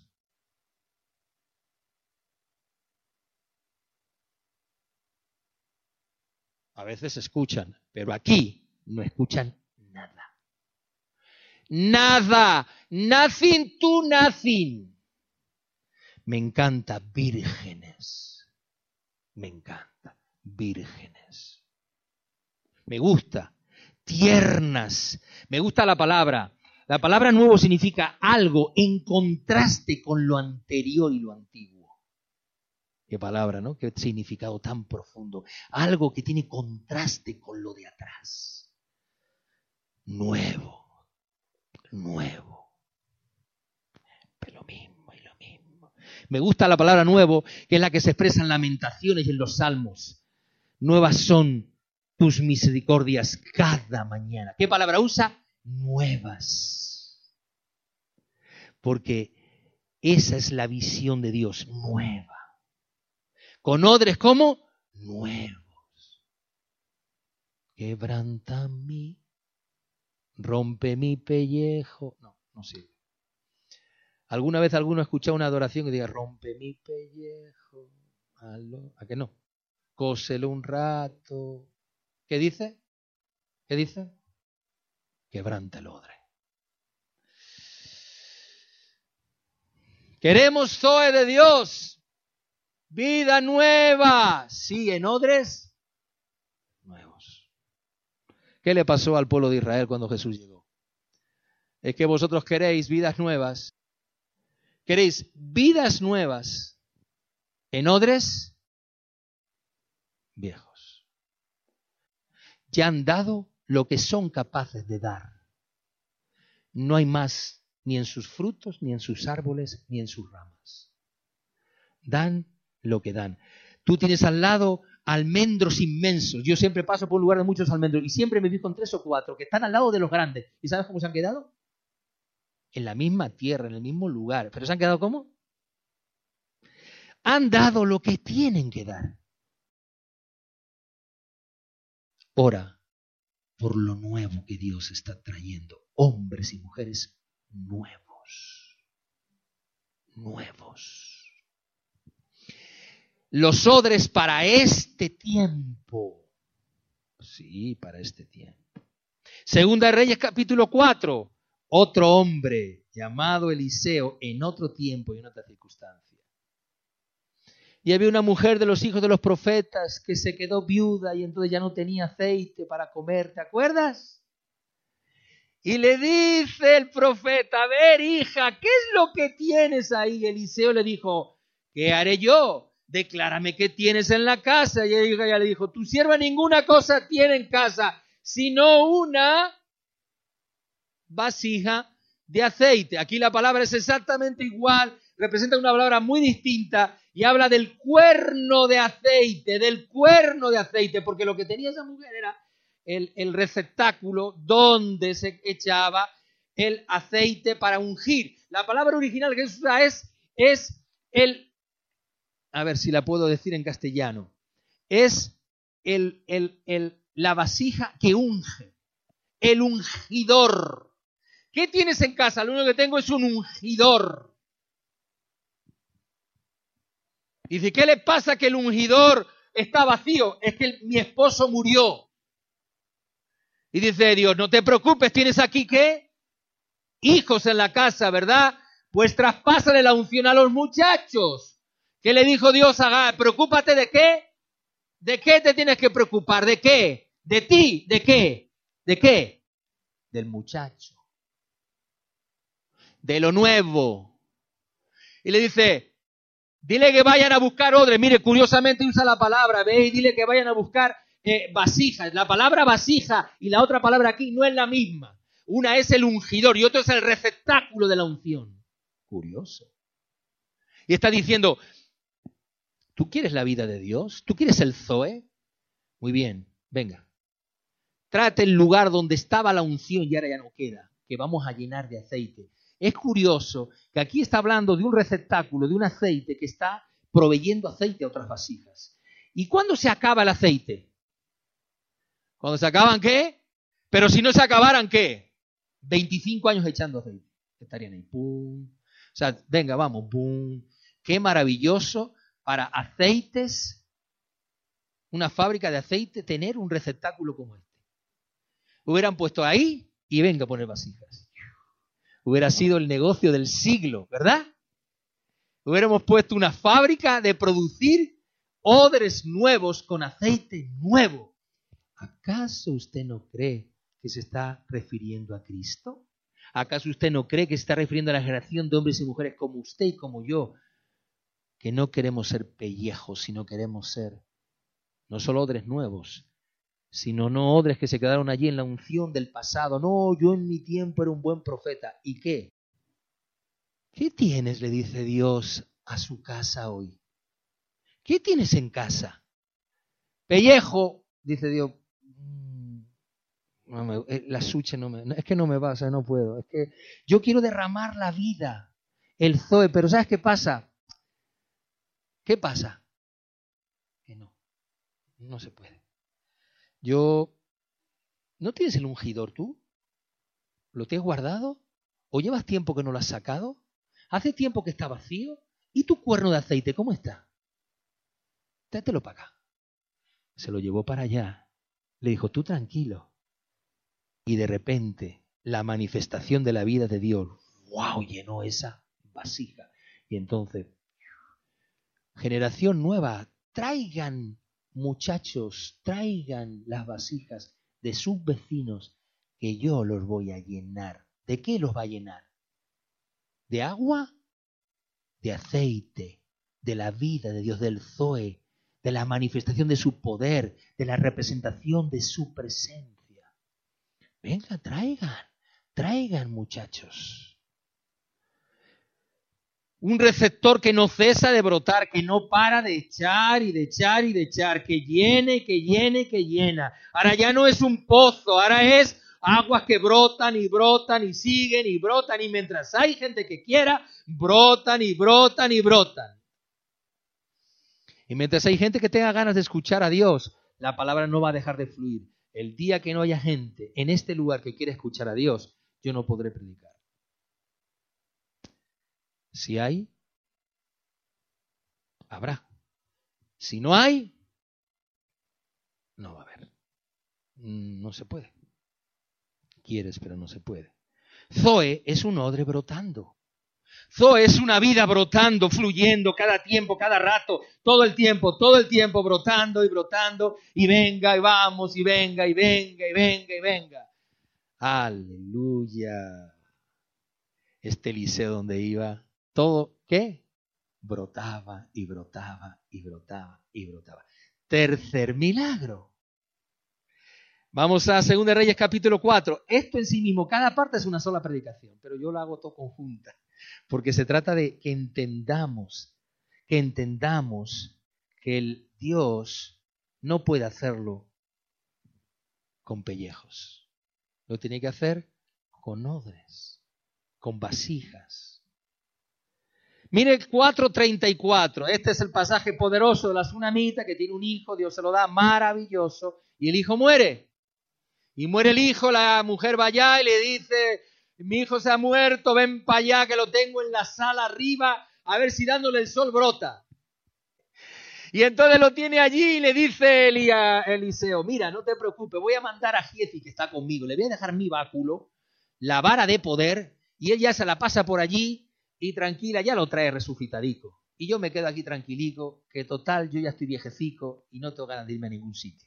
S1: A veces escuchan, pero aquí no escuchan nada. Nada. Nothing to nothing. Me encanta vírgenes. Me encanta vírgenes. Me gusta tiernas. Me gusta la palabra. La palabra nuevo significa algo en contraste con lo anterior y lo antiguo. Qué palabra, ¿no? Qué significado tan profundo. Algo que tiene contraste con lo de atrás. Nuevo. Nuevo. Pero lo mismo y lo mismo. Me gusta la palabra nuevo, que es la que se expresa en Lamentaciones y en los Salmos. Nuevas son tus misericordias cada mañana. ¿Qué palabra usa? Nuevas. Porque esa es la visión de Dios, nueva. Con odres como nuevos. Quebranta mí, rompe mi pellejo. No, no sirve. ¿Alguna vez alguno ha escuchado una adoración que diga rompe mi pellejo? ¿A qué no? Cóselo un rato. ¿Qué dice? ¿Qué dice? Quebranta el odre. Queremos Zoe de Dios. Vida nueva, sí, en odres nuevos. ¿Qué le pasó al pueblo de Israel cuando Jesús llegó? Es que vosotros queréis vidas nuevas, queréis vidas nuevas en odres viejos. Ya han dado lo que son capaces de dar. No hay más ni en sus frutos, ni en sus árboles, ni en sus ramas. Dan lo que dan. Tú tienes al lado almendros inmensos. Yo siempre paso por un lugar de muchos almendros y siempre me fijo en tres o cuatro que están al lado de los grandes. ¿Y sabes cómo se han quedado? En la misma tierra, en el mismo lugar. ¿Pero se han quedado cómo? Han dado lo que tienen que dar. Ora por lo nuevo que Dios está trayendo. Hombres y mujeres nuevos. Nuevos. Los odres para este tiempo. Sí, para este tiempo. Segunda de Reyes capítulo cuatro. otro hombre llamado Eliseo en otro tiempo y en otra circunstancia. Y había una mujer de los hijos de los profetas que se quedó viuda y entonces ya no tenía aceite para comer, ¿te acuerdas? Y le dice el profeta, a ver, hija, ¿qué es lo que tienes ahí? Eliseo le dijo, ¿qué haré yo? Declárame qué tienes en la casa. Y ella le dijo, tu sierva ninguna cosa tiene en casa, sino una vasija de aceite. Aquí la palabra es exactamente igual, representa una palabra muy distinta y habla del cuerno de aceite, del cuerno de aceite, porque lo que tenía esa mujer era el, el receptáculo donde se echaba el aceite para ungir. La palabra original que se usa es, es el, a ver si la puedo decir en castellano, es el, el, el, la vasija que unge, el ungidor. ¿Qué tienes en casa? Lo único que tengo es un ungidor. Y dice, ¿qué le pasa que el ungidor está vacío? Es que el, mi esposo murió. Y dice Dios, no te preocupes, ¿tienes aquí qué? Hijos en la casa, ¿verdad? Pues traspásale la unción a los muchachos. ¿Qué le dijo Dios a Agar? ¿Preocúpate de qué? ¿De qué te tienes que preocupar? ¿De qué? ¿De ti? ¿De qué? ¿De qué? Del muchacho. De lo nuevo. Y le dice, dile que vayan a buscar odres. Mire, curiosamente usa la palabra, ve, y dile que vayan a buscar eh, vasijas. La palabra vasija y la otra palabra aquí no es la misma. Una es el ungidor y otro es el receptáculo de la unción. Curioso. Y está diciendo, ¿tú quieres la vida de Dios? ¿Tú quieres el Zoe? Muy bien, venga. Trate el lugar donde estaba la unción y ahora ya no queda, que vamos a llenar de aceite. Es curioso que aquí está hablando de un receptáculo, de un aceite que está proveyendo aceite a otras vasijas. ¿Y cuándo se acaba el aceite? ¿Cuándo se acaban qué? Pero si no se acabaran, ¿qué? veinticinco años echando aceite. Estarían ahí, pum. O sea, venga, vamos, pum. Qué maravilloso para aceites, una fábrica de aceite, tener un receptáculo como este. Hubieran puesto ahí y venga a poner vasijas. Hubiera sido el negocio del siglo, ¿verdad? Hubiéramos puesto una fábrica de producir odres nuevos con aceite nuevo. ¿Acaso usted no cree que se está refiriendo a Cristo? ¿Acaso usted no cree que se está refiriendo a la generación de hombres y mujeres como usted y como yo, que no queremos ser pellejos, sino queremos ser no solo odres nuevos, sino no odres que se quedaron allí en la unción del pasado? No, yo en mi tiempo era un buen profeta. ¿Y qué? ¿Qué tienes? Le dice Dios a su casa hoy. ¿Qué tienes en casa? Pellejo, dice Dios. No me, la suche no me, es que no me va, o sea, no puedo. Es que yo quiero derramar la vida, el Zoe, pero ¿sabes qué pasa? ¿Qué pasa? Que no, no se puede. Yo, ¿no tienes el ungidor tú? ¿Lo tienes guardado? ¿O llevas tiempo que no lo has sacado? ¿Hace tiempo que está vacío? ¿Y tu cuerno de aceite cómo está? Tráetelo para acá. Se lo llevó para allá. Le dijo, tú tranquilo. Y de repente, la manifestación de la vida de Dios, ¡wow!, llenó esa vasija. Y entonces, generación nueva, traigan, muchachos, traigan las vasijas de sus vecinos, que yo los voy a llenar. ¿De qué los va a llenar? ¿De agua? De aceite, de la vida de Dios, del Zoe, de la manifestación de su poder, de la representación de su presencia. Venga, traigan, traigan, muchachos. Un receptor que no cesa de brotar, que no para de echar y de echar y de echar, que llene, que llene, que llena. Ahora ya no es un pozo, ahora es aguas que brotan y brotan y siguen y brotan, y mientras hay gente que quiera, brotan y brotan y brotan. Y mientras hay gente que tenga ganas de escuchar a Dios, la palabra no va a dejar de fluir. El día que no haya gente en este lugar que quiera escuchar a Dios, yo no podré predicar. Si hay, habrá. Si no hay, no va a haber. No se puede. Quieres, pero no se puede. Zoe es un odre brotando. Zoe es una vida brotando, fluyendo cada tiempo, cada rato, todo el tiempo, todo el tiempo brotando y brotando, y venga y vamos, y venga y venga y venga y venga. Aleluya. Este Eliseo donde iba, todo, ¿qué? Brotaba y brotaba y brotaba y brotaba. Tercer milagro. Vamos a Segunda de Reyes capítulo cuatro. Esto en sí mismo, cada parte es una sola predicación, pero yo lo hago todo conjunta, porque se trata de que entendamos, que entendamos que el Dios no puede hacerlo con pellejos. Lo tiene que hacer con odres, con vasijas. Mire cuatro treinta y cuatro, este es el pasaje poderoso de la tsunamita que tiene un hijo, Dios se lo da, maravilloso, y el hijo muere. Y muere el hijo, la mujer va allá y le dice, mi hijo se ha muerto, ven para allá que lo tengo en la sala arriba, a ver si dándole el sol brota. Y entonces lo tiene allí y le dice Elía, Eliseo, mira, no te preocupes, voy a mandar a Giezi que está conmigo, le voy a dejar mi báculo, la vara de poder, y él ya se la pasa por allí, y tranquila, ya lo trae resucitadico. Y yo me quedo aquí tranquilico, que total, yo ya estoy viejecico y no tengo ganas de irme a ningún sitio.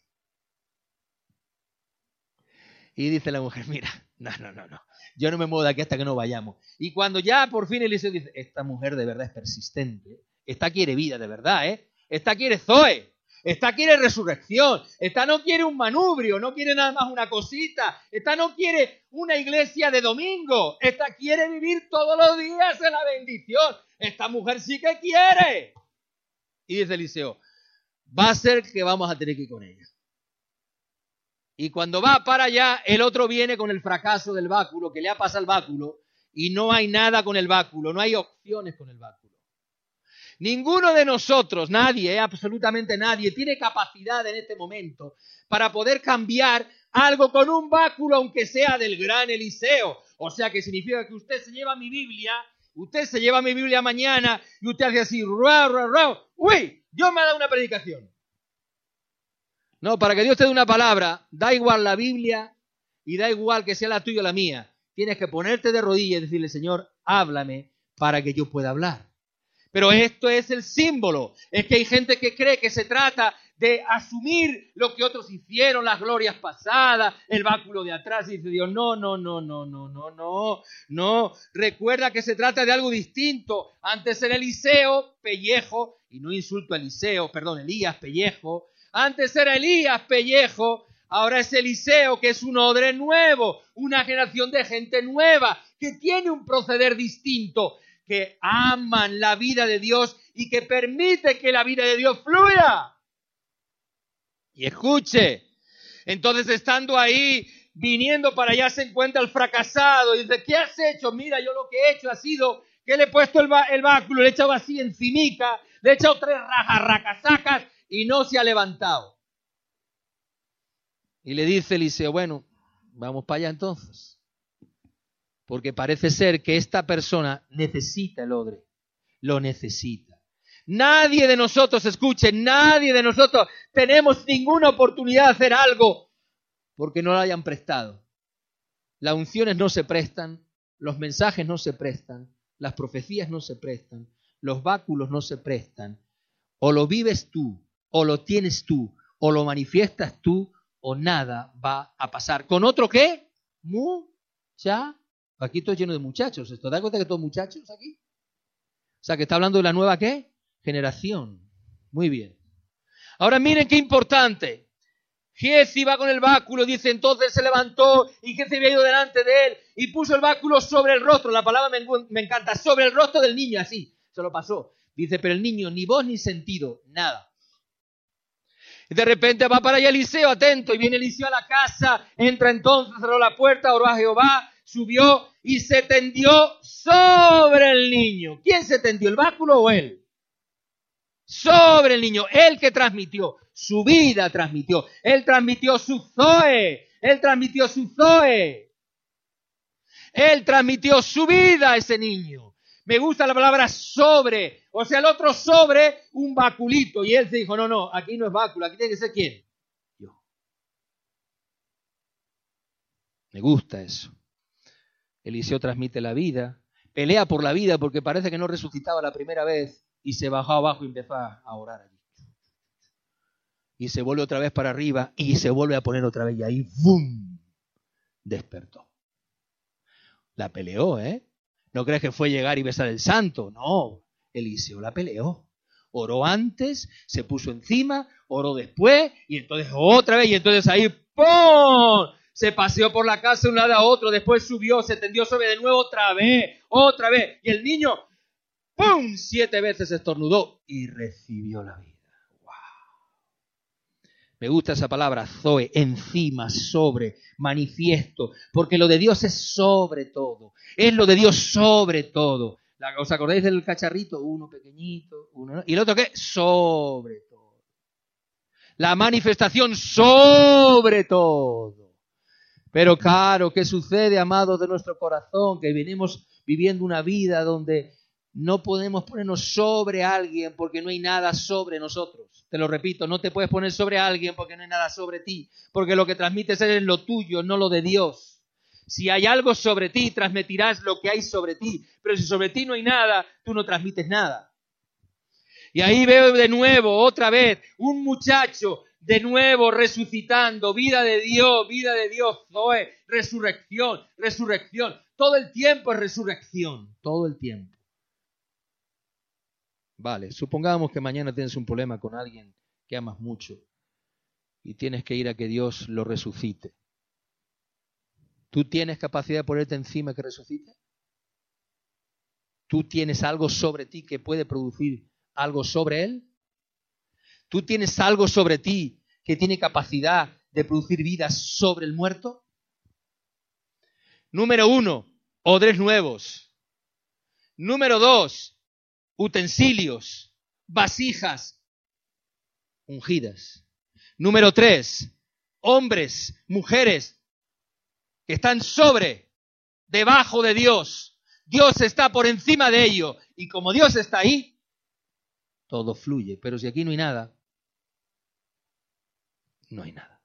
S1: Y dice la mujer, mira, no, no, no, no, yo no me muevo de aquí hasta que no vayamos. Y cuando ya por fin Eliseo dice, esta mujer de verdad es persistente, esta quiere vida de verdad, ¿eh? Esta quiere Zoe, esta quiere resurrección, esta no quiere un manubrio, no quiere nada más una cosita, esta no quiere una iglesia de domingo, esta quiere vivir todos los días en la bendición, esta mujer sí que quiere. Y dice Eliseo, va a ser que vamos a tener que ir con ella. Y cuando va para allá, el otro viene con el fracaso del báculo, que le ha pasado el báculo, y no hay nada con el báculo, no hay opciones con el báculo. Ninguno de nosotros, nadie, absolutamente nadie, tiene capacidad en este momento para poder cambiar algo con un báculo, aunque sea del gran Eliseo. O sea que significa que usted se lleva mi Biblia, usted se lleva mi Biblia mañana y usted hace así, ra, ra, ra, uy, Dios me ha dado una predicación. No, para que Dios te dé una palabra, da igual la Biblia y da igual que sea la tuya o la mía. Tienes que ponerte de rodillas y decirle, Señor, háblame para que yo pueda hablar. Pero esto es el símbolo. Es que hay gente que cree que se trata de asumir lo que otros hicieron, las glorias pasadas, el báculo de atrás, y dice Dios, no, no, no, no, no, no, no, no. Recuerda que se trata de algo distinto. Antes era Eliseo, pellejo, y no insulto a Eliseo, perdón, Elías, pellejo. Antes era Elías, pellejo, ahora es Eliseo, que es un odre nuevo, una generación de gente nueva, que tiene un proceder distinto, que aman la vida de Dios y que permite que la vida de Dios fluya. Y escuche, entonces estando ahí, viniendo para allá, se encuentra el fracasado y dice, ¿qué has hecho? Mira, yo lo que he hecho ha sido que le he puesto el, el báculo, le he echado así encimica, le he echado tres rajas, racasacas y no se ha levantado. Y le dice Eliseo, bueno, vamos para allá entonces. Porque parece ser que esta persona necesita el odre, lo necesita. Nadie de nosotros, escuche, nadie de nosotros tenemos ninguna oportunidad de hacer algo porque no lo hayan prestado. Las unciones no se prestan, los mensajes no se prestan, las profecías no se prestan, los báculos no se prestan. O lo vives tú, o lo tienes tú, o lo manifiestas tú, o nada va a pasar. ¿Con otro qué? Mucha. Aquí estoy lleno de muchachos. ¿Te das cuenta que todos muchachos aquí? O sea, que está hablando de la nueva ¿qué? Generación. Muy bien. Ahora miren qué importante. Giezi va con el báculo, dice, entonces se levantó y Giezi había ido delante de él y puso el báculo sobre el rostro. La palabra me, me encanta, sobre el rostro del niño, así. Se lo pasó. Dice, pero el niño ni voz ni sentido, nada. Y de repente va para allá Eliseo, atento, y viene Eliseo a la casa, entra entonces, cerró la puerta, oró a Jehová, subió y se tendió sobre el niño. ¿Quién se tendió, el báculo o él? Sobre el niño, él que transmitió, su vida transmitió, él transmitió su Zoe, él transmitió su Zoe, él transmitió su vida a ese niño. Me gusta la palabra sobre, o sea, el otro sobre un baculito, y él se dijo, no, no, aquí no es báculo, aquí tiene que ser ¿quién? Yo. Me gusta eso. Eliseo transmite la vida, pelea por la vida porque parece que no resucitaba la primera vez y se bajó abajo y empezó a orar allí. Y se vuelve otra vez para arriba y se vuelve a poner otra vez y ahí ¡bum! Despertó. La peleó, ¿eh? ¿No crees que fue llegar y besar el santo? No, Eliseo la peleó. Oró antes, se puso encima, oró después y entonces otra vez y entonces ahí ¡pum! Se paseó por la casa de un lado a otro, después subió, se tendió sobre de nuevo otra vez, otra vez. Y el niño ¡pum! Siete veces estornudó y recibió la vida. Me gusta esa palabra, zoe, encima, sobre, manifiesto, porque lo de Dios es sobre todo. Es lo de Dios sobre todo. ¿Os acordáis del cacharrito? Uno pequeñito, uno, ¿no? ¿Y el otro qué? Sobre todo. La manifestación sobre todo. Pero claro, ¿qué sucede, amados de nuestro corazón? Que venimos viviendo una vida donde no podemos ponernos sobre alguien porque no hay nada sobre nosotros. Te lo repito, no te puedes poner sobre alguien porque no hay nada sobre ti. Porque lo que transmites es lo tuyo, no lo de Dios. Si hay algo sobre ti, transmitirás lo que hay sobre ti. Pero si sobre ti no hay nada, tú no transmites nada. Y ahí veo de nuevo, otra vez, un muchacho de nuevo resucitando. Vida de Dios, vida de Dios, Zoe, resurrección, resurrección. Todo el tiempo es resurrección, todo el tiempo. Vale, supongamos que mañana tienes un problema con alguien que amas mucho y tienes que ir a que Dios lo resucite. ¿Tú tienes capacidad de ponerte encima que resucite? ¿Tú tienes algo sobre ti que puede producir algo sobre él? ¿Tú tienes algo sobre ti que tiene capacidad de producir vida sobre el muerto? Número uno, odres nuevos. Número dos, utensilios, vasijas ungidas. Número tres, hombres, mujeres que están sobre, debajo de Dios. Dios está por encima de ello. Y como Dios está ahí, todo fluye. Pero si aquí no hay nada, no hay nada.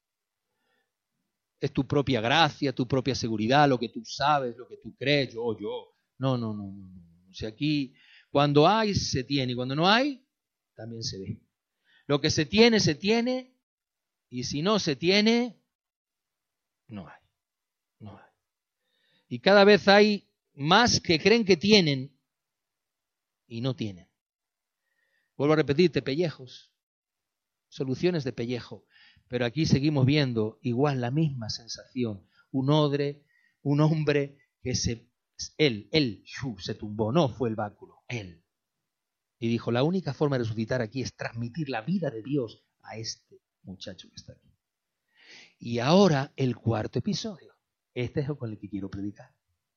S1: Es tu propia gracia, tu propia seguridad, lo que tú sabes, lo que tú crees, yo, yo. No, no, no, no. no. Si aquí, cuando hay, se tiene. Y cuando no hay, también se ve. Lo que se tiene, se tiene. Y si no se tiene, no hay. No hay. Y cada vez hay más que creen que tienen y no tienen. Vuelvo a repetirte, pellejos. Soluciones de pellejo. Pero aquí seguimos viendo igual la misma sensación. Un odre, un hombre que se... Él, él, se tumbó. No fue el báculo, él. Y dijo, la única forma de resucitar aquí es transmitir la vida de Dios a este muchacho que está aquí. Y ahora el cuarto episodio. Este es con el que quiero predicar.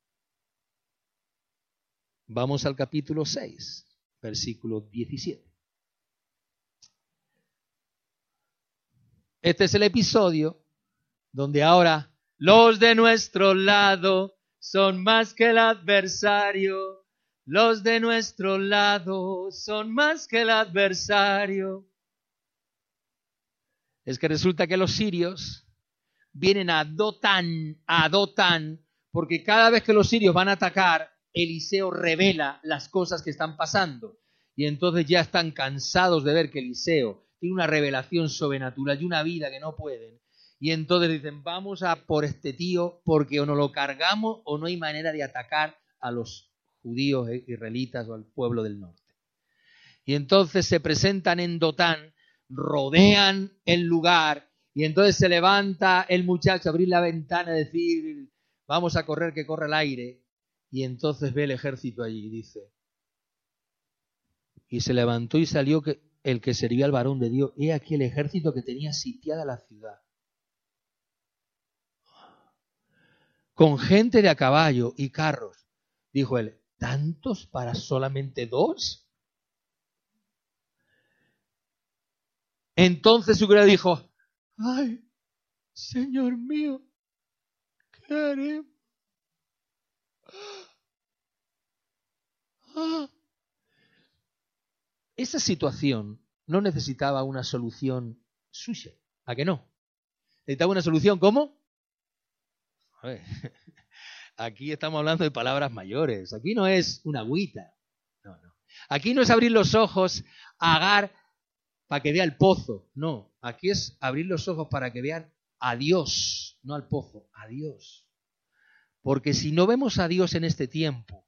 S1: Vamos al capítulo seis, versículo diecisiete. Este es el episodio donde ahora los de nuestro lado son más que el adversario. Los de nuestro lado son más que el adversario. Es que resulta que los sirios vienen a Dotán, a Dotán, porque cada vez que los sirios van a atacar, Eliseo revela las cosas que están pasando. Y entonces ya están cansados de ver que Eliseo tiene una revelación sobrenatural y una vida que no pueden. Y entonces dicen, vamos a por este tío porque o nos lo cargamos o no hay manera de atacar a los judíos israelitas o al pueblo del norte. Y entonces se presentan en Dotán, rodean el lugar y entonces se levanta el muchacho a abrir la ventana y decir, vamos a correr que corre el aire. Y entonces ve el ejército allí y dice, y se levantó y salió que el que servía al varón de Dios, he aquí el ejército que tenía sitiada la ciudad, con gente de a caballo y carros. Dijo él, ¿tantos para solamente dos? Entonces su criado dijo, ay, Señor mío, ¿qué haremos? Ah. Esa situación no necesitaba una solución suya. ¿A que no? Necesitaba una solución, ¿cómo? A ver, Aquí estamos hablando de palabras mayores. Aquí no es una agüita. No, no. Aquí no es abrir los ojos a Agar para que vea el pozo. No, aquí es abrir los ojos para que vean a Dios, no al pozo, a Dios. Porque si no vemos a Dios en este tiempo,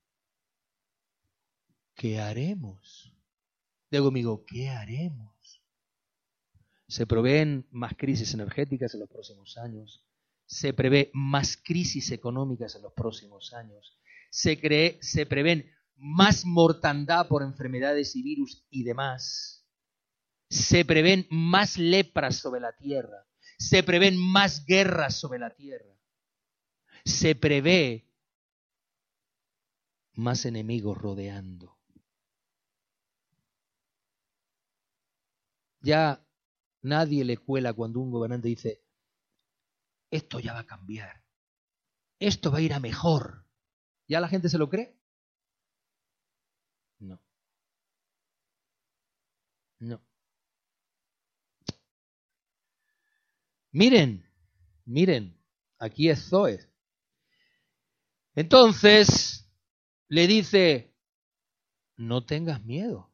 S1: ¿qué haremos? Digo conmigo, ¿qué haremos? Se prevén más crisis energéticas en los próximos años. Se prevé más crisis económicas en los próximos años. Se, cree, se prevén más mortandad por enfermedades y virus y demás. Se prevén más lepras sobre la tierra. Se prevén más guerras sobre la tierra. Se prevé más enemigos rodeando. Ya nadie le cuela cuando un gobernante dice, esto ya va a cambiar, esto va a ir a mejor. ¿Ya la gente se lo cree? No. No. Miren, miren, aquí es Zoe. Entonces le dice, no tengas miedo.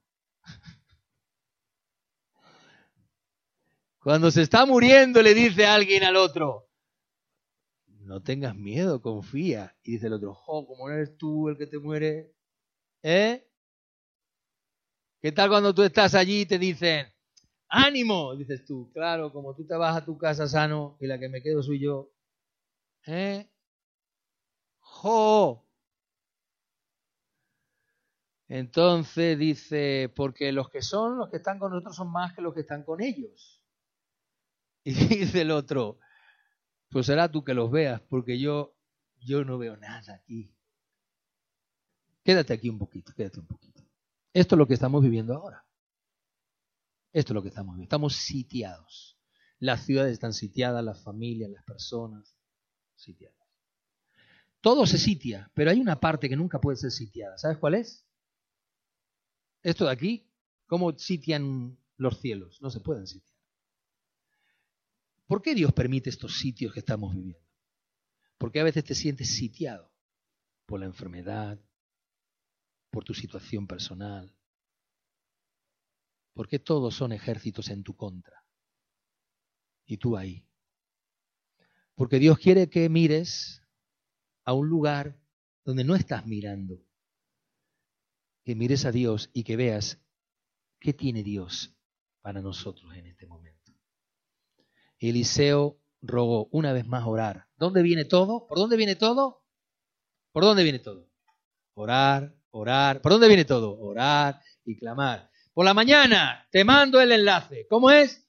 S1: Cuando se está muriendo le dice alguien al otro, no tengas miedo, confía. Y dice el otro, jo, como no eres tú el que te muere, ¿eh? ¿Qué tal cuando tú estás allí y te dicen, ánimo? Dices tú, claro, como tú te vas a tu casa sano y la que me quedo soy yo, ¿eh? ¡Jo! Entonces dice, porque los que son, los que están con nosotros son más que los que están con ellos. Y dice el otro, pues será tú que los veas, porque yo, yo no veo nada aquí. Quédate aquí un poquito, quédate un poquito. Esto es lo que estamos viviendo ahora. Esto es lo que estamos viviendo. Estamos sitiados. Las ciudades están sitiadas, las familias, las personas sitiadas. Todo se sitia, pero hay una parte que nunca puede ser sitiada. ¿Sabes cuál es? Esto de aquí, ¿cómo sitian los cielos? No se pueden sitiar. ¿Por qué Dios permite estos sitios que estamos viviendo? Porque a veces te sientes sitiado por la enfermedad, por tu situación personal, porque todos son ejércitos en tu contra. Y tú ahí. Porque Dios quiere que mires a un lugar donde no estás mirando. Que mires a Dios y que veas qué tiene Dios para nosotros en este momento. Eliseo rogó una vez más orar. ¿Dónde viene todo? ¿Por dónde viene todo? ¿Por dónde viene todo? Orar, orar. ¿Por dónde viene todo? Orar y clamar. Por la mañana te mando el enlace. ¿Cómo es?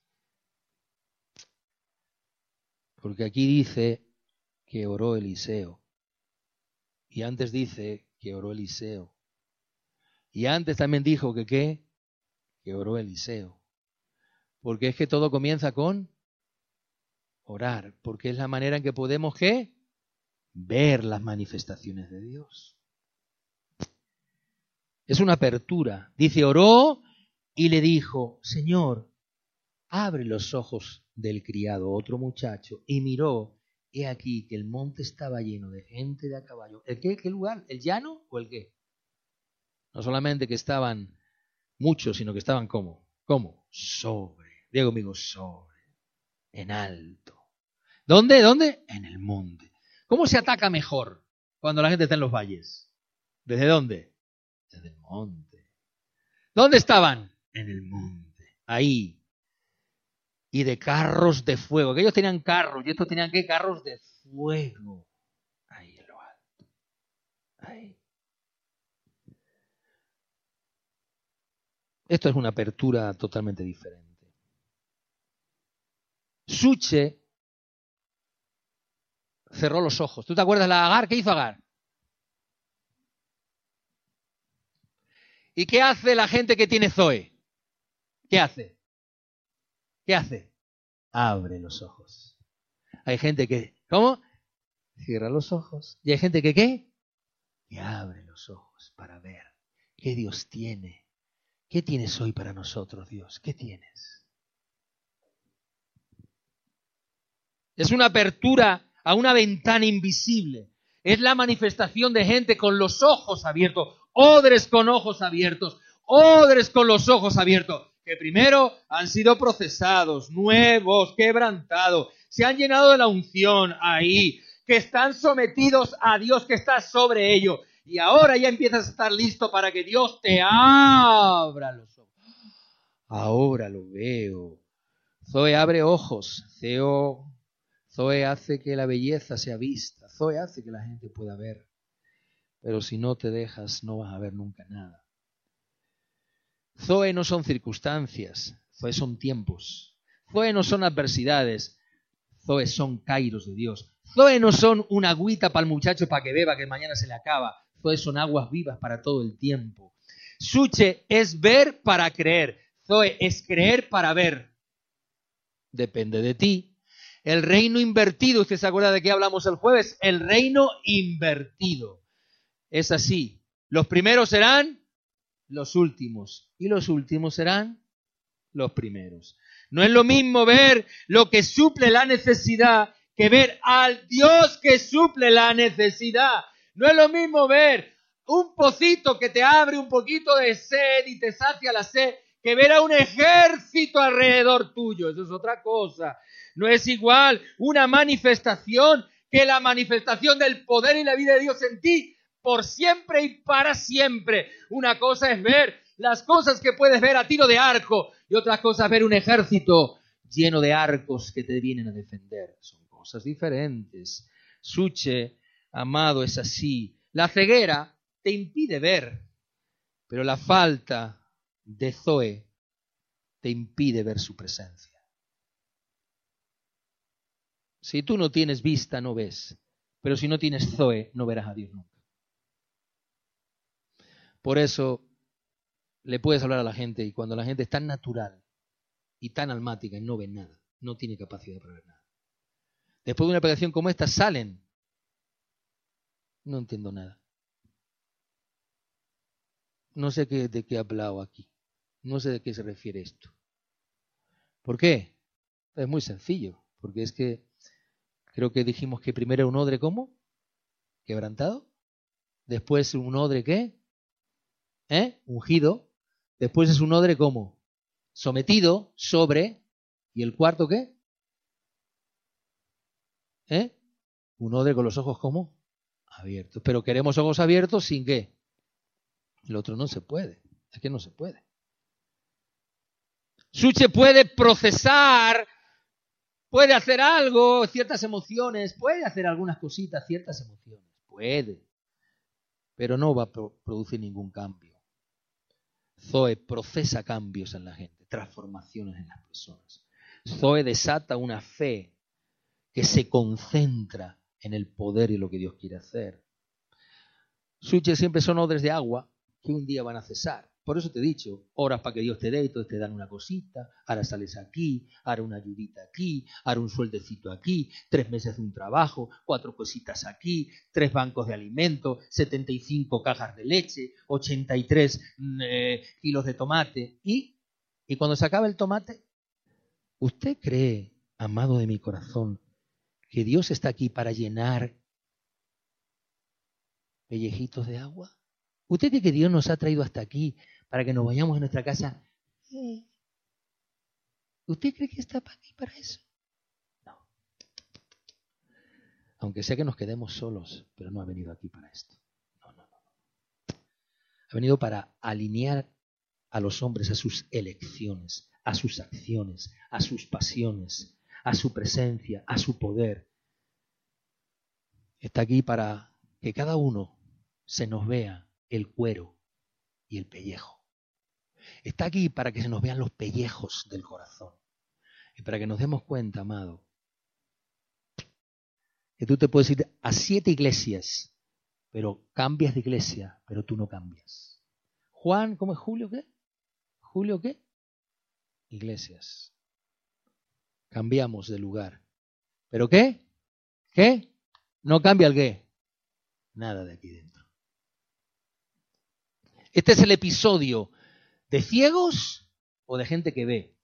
S1: Porque aquí dice que oró Eliseo. Y antes dice que oró Eliseo. Y antes también dijo que qué, que oró Eliseo. Porque es que todo comienza con orar. Porque es la manera en que podemos, ¿qué? Ver las manifestaciones de Dios. Es una apertura. Dice, oró y le dijo, Señor, abre los ojos del criado, otro muchacho, y miró, he aquí que el monte estaba lleno de gente de a caballo. ¿El qué? ¿Qué lugar? ¿El llano o el qué? No solamente que estaban muchos, sino que estaban ¿cómo? ¿Cómo? Sobre. Digo conmigo, sobre. En alto. ¿Dónde? ¿Dónde? En el monte. ¿Cómo se ataca mejor cuando la gente está en los valles? ¿Desde dónde? Desde el monte. ¿Dónde estaban? En el monte. Ahí. Y de carros de fuego. Que ellos tenían carros y estos tenían ¿qué? Carros de fuego. Ahí en lo alto. Ahí. Esto es una apertura totalmente diferente. Suche cerró los ojos. ¿Tú te acuerdas de Agar? ¿Qué hizo Agar? ¿Y qué hace la gente que tiene Zoe? ¿Qué hace? ¿Qué hace? Abre los ojos. Hay gente que, ¿cómo? Cierra los ojos. Y hay gente que, ¿qué? Que abre los ojos para ver qué Dios tiene. ¿Qué tienes hoy para nosotros, Dios? ¿Qué tienes? Es una apertura a una ventana invisible. es la manifestación de gente con los ojos abiertos, odres con ojos abiertos, odres con los ojos abiertos, que primero han sido procesados, nuevos, quebrantados, se han llenado de la unción ahí, que están sometidos a Dios que está sobre ellos. Y ahora ya empiezas a estar listo para que Dios te abra los ojos. Ahora lo veo. Zoe abre ojos. Theo, Zoe hace que la belleza sea vista. Zoe hace que la gente pueda ver. Pero si no te dejas, no vas a ver nunca nada. Zoe no son circunstancias. Zoe son tiempos. Zoe no son adversidades. Zoe son kairos de Dios. Zoe no son una agüita para el muchacho para que beba, que mañana se le acaba. Zoe son aguas vivas para todo el tiempo. Suche es ver para creer. Zoe es creer para ver. Depende de ti. El reino invertido, ¿usted se acuerda de qué hablamos el jueves? El reino invertido. Es así. Los primeros serán los últimos. Y los últimos serán los primeros. No es lo mismo ver lo que suple la necesidad que ver al Dios que suple la necesidad. No es lo mismo ver un pocito que te abre un poquito de sed y te sacia la sed que ver a un ejército alrededor tuyo. Eso es otra cosa. No es igual una manifestación que la manifestación del poder y la vida de Dios en ti por siempre y para siempre. Una cosa es ver las cosas que puedes ver a tiro de arco y otra cosa es ver un ejército lleno de arcos que te vienen a defender. Son cosas diferentes. Suche, amado, es así. La ceguera te impide ver, pero la falta de Zoe te impide ver su presencia. Si tú no tienes vista, no ves. Pero si no tienes Zoe, no verás a Dios nunca. Por eso le puedes hablar a la gente y cuando la gente es tan natural y tan almática y no ve nada, no tiene capacidad para ver nada. Después de una predicación como esta salen. No entiendo nada. No sé qué, de qué he hablado aquí. No sé de qué se refiere esto. ¿Por qué? Es muy sencillo. Porque es que creo que dijimos que primero era un odre ¿cómo? Quebrantado. Después un odre ¿qué? ¿Eh? Ungido. Después es un odre ¿cómo? Sometido sobre. ¿Y el cuarto qué? ¿Eh? Un odre con los ojos ¿cómo? Abiertos. Pero queremos ojos abiertos sin qué. El otro no se puede. Es que no se puede. Suche puede procesar, puede hacer algo, ciertas emociones, puede hacer algunas cositas, ciertas emociones. Puede. Pero no va a producir ningún cambio. Zoe procesa cambios en la gente, transformaciones en las personas. Zoe desata una fe que se concentra en el poder y lo que Dios quiere hacer. Suche siempre son odres de agua que un día van a cesar. Por eso te he dicho, oras para que Dios te dé y todos te dan una cosita, ahora sales aquí, ahora una ayudita aquí, ahora un sueldecito aquí, tres meses de un trabajo, cuatro cositas aquí, tres bancos de alimentos, setenta y cinco cajas de leche, ochenta y tres eh, kilos de tomate. ¿Y? ¿Y cuando se acaba el tomate? ¿Usted cree, amado de mi corazón, que Dios está aquí para llenar pellejitos de agua? ¿Usted cree que Dios nos ha traído hasta aquí para que nos vayamos a nuestra casa? ¿Usted cree que está aquí para eso? No. Aunque sea que nos quedemos solos, pero no ha venido aquí para esto. No, no, no. Ha venido para alinear a los hombres a sus elecciones, a sus acciones, a sus pasiones, a su presencia, a su poder. Está aquí para que cada uno se nos vea el cuero y el pellejo. Está aquí para que se nos vean los pellejos del corazón. Y para que nos demos cuenta, amado, que tú te puedes ir a siete iglesias, pero cambias de iglesia, pero tú no cambias. Juan, ¿cómo es Julio qué? ¿Julio qué? Iglesias. Cambiamos de lugar. ¿Pero qué? ¿Qué? No cambia el qué. Nada de aquí dentro. Este es el episodio de ciegos o de gente que ve.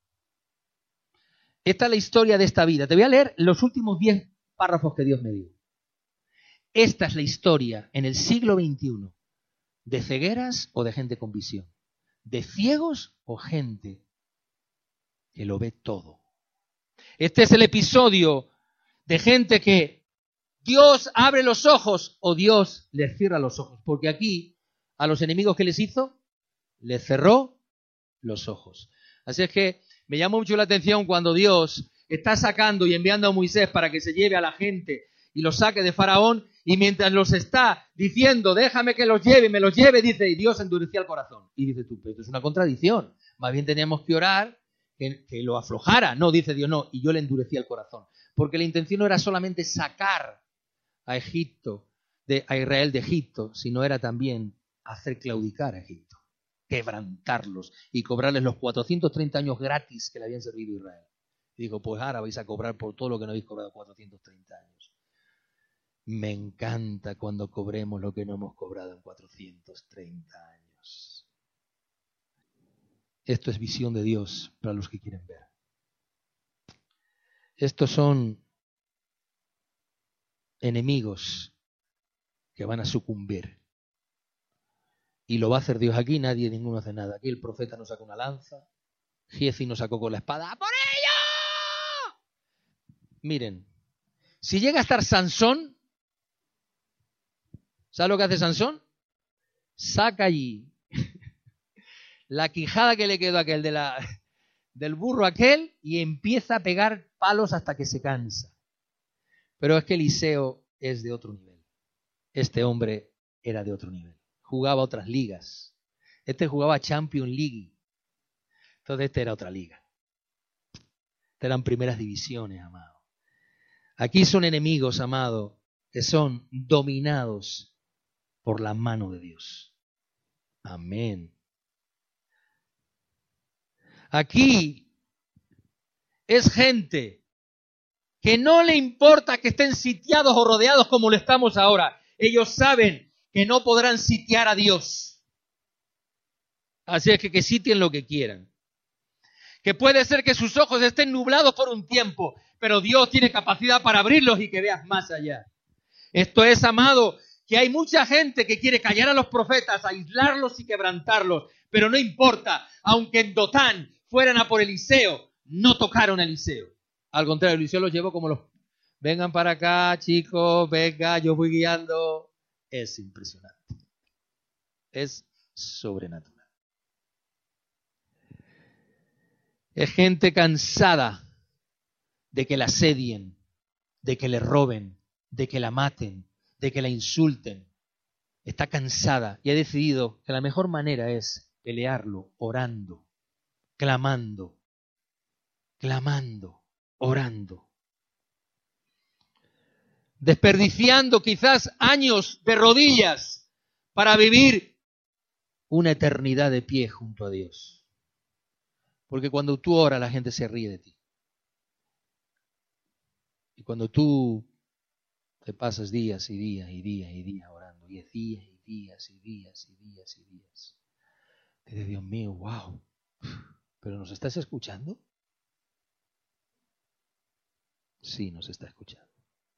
S1: Esta es la historia de esta vida. Te voy a leer los últimos diez párrafos que Dios me dio. Esta es la historia en el siglo veintiuno de cegueras o de gente con visión, de ciegos o gente que lo ve todo. Este es el episodio de gente que Dios abre los ojos o Dios les cierra los ojos, porque aquí a los enemigos que les hizo, les cerró los ojos. Así es que me llama mucho la atención cuando Dios está sacando y enviando a Moisés para que se lleve a la gente y los saque de Faraón, y mientras los está diciendo, déjame que los lleve, me los lleve, dice, y Dios endurecía el corazón. Y dice tú, pero esto es una contradicción. Más bien teníamos que orar que, que lo aflojara. No, dice Dios, no, y yo le endurecía el corazón. Porque la intención no era solamente sacar a Egipto, de, a Israel de Egipto, sino era también hacer claudicar a Egipto, quebrantarlos y cobrarles los cuatrocientos treinta años gratis que le habían servido a Israel. Y dijo, pues ahora vais a cobrar por todo lo que no habéis cobrado cuatrocientos treinta años. Me encanta cuando cobremos lo que no hemos cobrado en cuatrocientos treinta años. Esto es visión de Dios para los que quieren ver. Estos son enemigos que van a sucumbir. Y lo va a hacer Dios aquí, nadie, ninguno hace nada. Aquí el profeta nos sacó una lanza, Giezi nos sacó con la espada. ¡Por ello! Miren, si llega a estar Sansón, ¿sabe lo que hace Sansón? Saca allí la quijada que le quedó a aquel de la, del burro aquel y empieza a pegar palos hasta que se cansa. Pero es que Eliseo es de otro nivel. Este hombre era de otro nivel. Jugaba otras ligas. Este jugaba Champions League. Entonces este era otra liga. Estas eran primeras divisiones, amado. Aquí son enemigos, amado, que son dominados por la mano de Dios. Amén. Aquí es gente que no le importa que estén sitiados o rodeados como lo estamos ahora. Ellos saben que no podrán sitiar a Dios. Así es que que sitien lo que quieran. Que puede ser que sus ojos estén nublados por un tiempo, pero Dios tiene capacidad para abrirlos y que veas más allá. Esto es, amado, que hay mucha gente que quiere callar a los profetas, aislarlos y quebrantarlos, pero no importa, aunque en Dotán fueran a por Eliseo, no tocaron a Eliseo. Al contrario, Eliseo los llevó como los, vengan para acá, chicos, venga, yo voy guiando. Es impresionante. Es sobrenatural. Es gente cansada de que la asedien, de que le roben, de que la maten, de que la insulten. Está cansada y ha decidido que la mejor manera es pelearlo orando, clamando, clamando, orando. Desperdiciando quizás años de rodillas para vivir una eternidad de pie junto a Dios. Porque cuando tú oras, la gente se ríe de ti. Y cuando tú te pasas días y días y días y días orando, y es días y días y días y días y días, te dices, Dios mío, wow, ¿pero nos estás escuchando? Sí, nos está escuchando.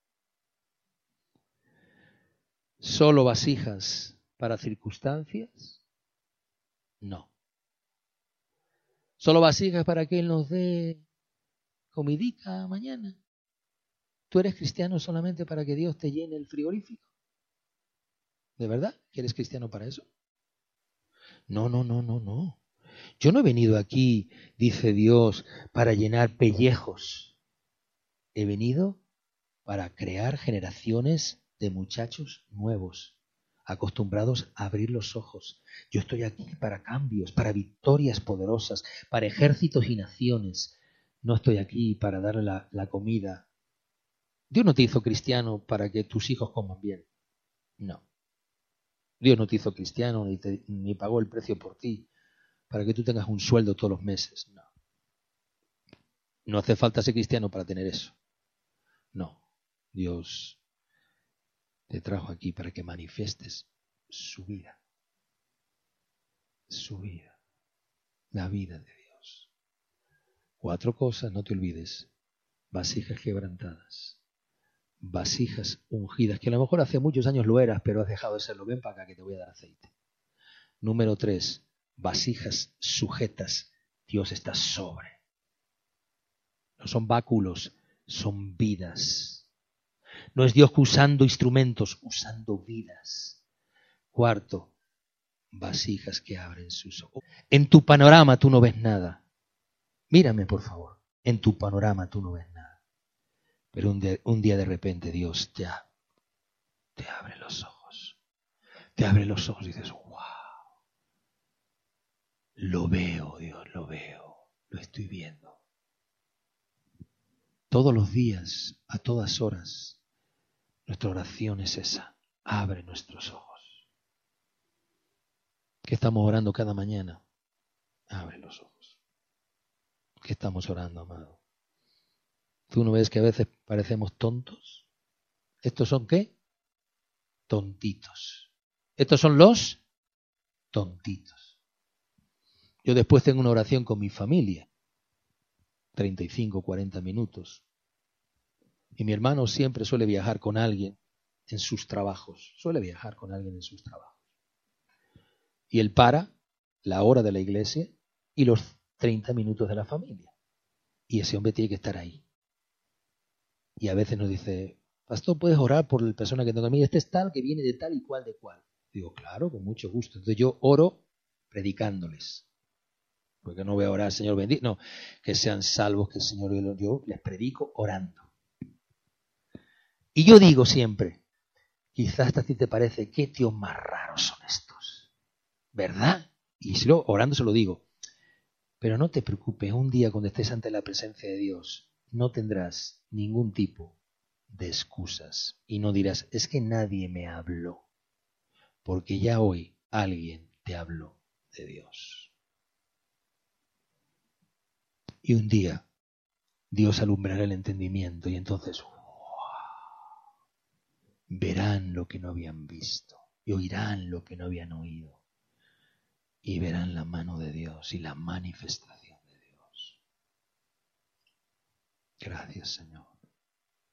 S1: ¿Solo vasijas para circunstancias? No. ¿Solo vasijas para que Él nos dé comidica mañana? ¿Tú eres cristiano solamente para que Dios te llene el frigorífico? ¿De verdad? ¿Que eres cristiano para eso? No, no, no, no, no. Yo no he venido aquí, dice Dios, para llenar pellejos. He venido para crear generaciones de muchachos nuevos, acostumbrados a abrir los ojos. Yo estoy aquí para cambios, para victorias poderosas, para ejércitos y naciones. No estoy aquí para darle la, la comida. Dios no te hizo cristiano para que tus hijos coman bien. No. Dios no te hizo cristiano ni, te, ni pagó el precio por ti para que tú tengas un sueldo todos los meses. No. No hace falta ser cristiano para tener eso. No. Dios te trajo aquí para que manifiestes su vida. Su vida. La vida de Dios. Cuatro cosas, no te olvides. Vasijas quebrantadas. vasijas ungidas, que a lo mejor hace muchos años lo eras, pero has dejado de serlo. Ven para acá que te voy a dar aceite. Número tres, vasijas sujetas. Dios está sobre. No son báculos, son vidas. No es Dios usando instrumentos, usando vidas. Cuarto, vasijas que abren sus ojos. En tu panorama tú no ves nada. Mírame, por favor. En tu panorama tú no ves nada. Pero un día, un día de repente Dios ya te abre los ojos. Te abre los ojos y dices, wow. Lo veo, Dios, lo veo. Lo estoy viendo. Todos los días, a todas horas, nuestra oración es esa. Abre nuestros ojos. ¿Qué estamos orando cada mañana? Abre los ojos. ¿Qué estamos orando, amado? ¿Tú no ves que a veces parecemos tontos? ¿Estos son qué? Tontitos. Estos son los tontitos. Yo después tengo una oración con mi familia. treinta y cinco, cuarenta minutos. Y mi hermano siempre suele viajar con alguien en sus trabajos. Suele viajar con alguien en sus trabajos. Y él para la hora de la iglesia y los treinta minutos de la familia. Y ese hombre tiene que estar ahí. Y a veces nos dice, pastor, ¿puedes orar por la persona que tengo a mí? Este es tal, que viene de tal y cual de cual. Digo, claro, con mucho gusto. Entonces yo oro predicándoles. Porque no voy a orar, Señor bendito. No, que sean salvos, que el Señor, yo les predico orando. Y yo digo siempre, quizás hasta a ti te parece, qué tíos más raros son estos. ¿Verdad? Y si lo, orando se lo digo. Pero no te preocupes, un día cuando estés ante la presencia de Dios, no tendrás ningún tipo de excusas. Y no dirás, es que nadie me habló. Porque ya hoy alguien te habló de Dios. Y un día Dios alumbrará el entendimiento y entonces wow, verán lo que no habían visto y oirán lo que no habían oído y verán la mano de Dios y la manifestación de Dios. Gracias, Señor.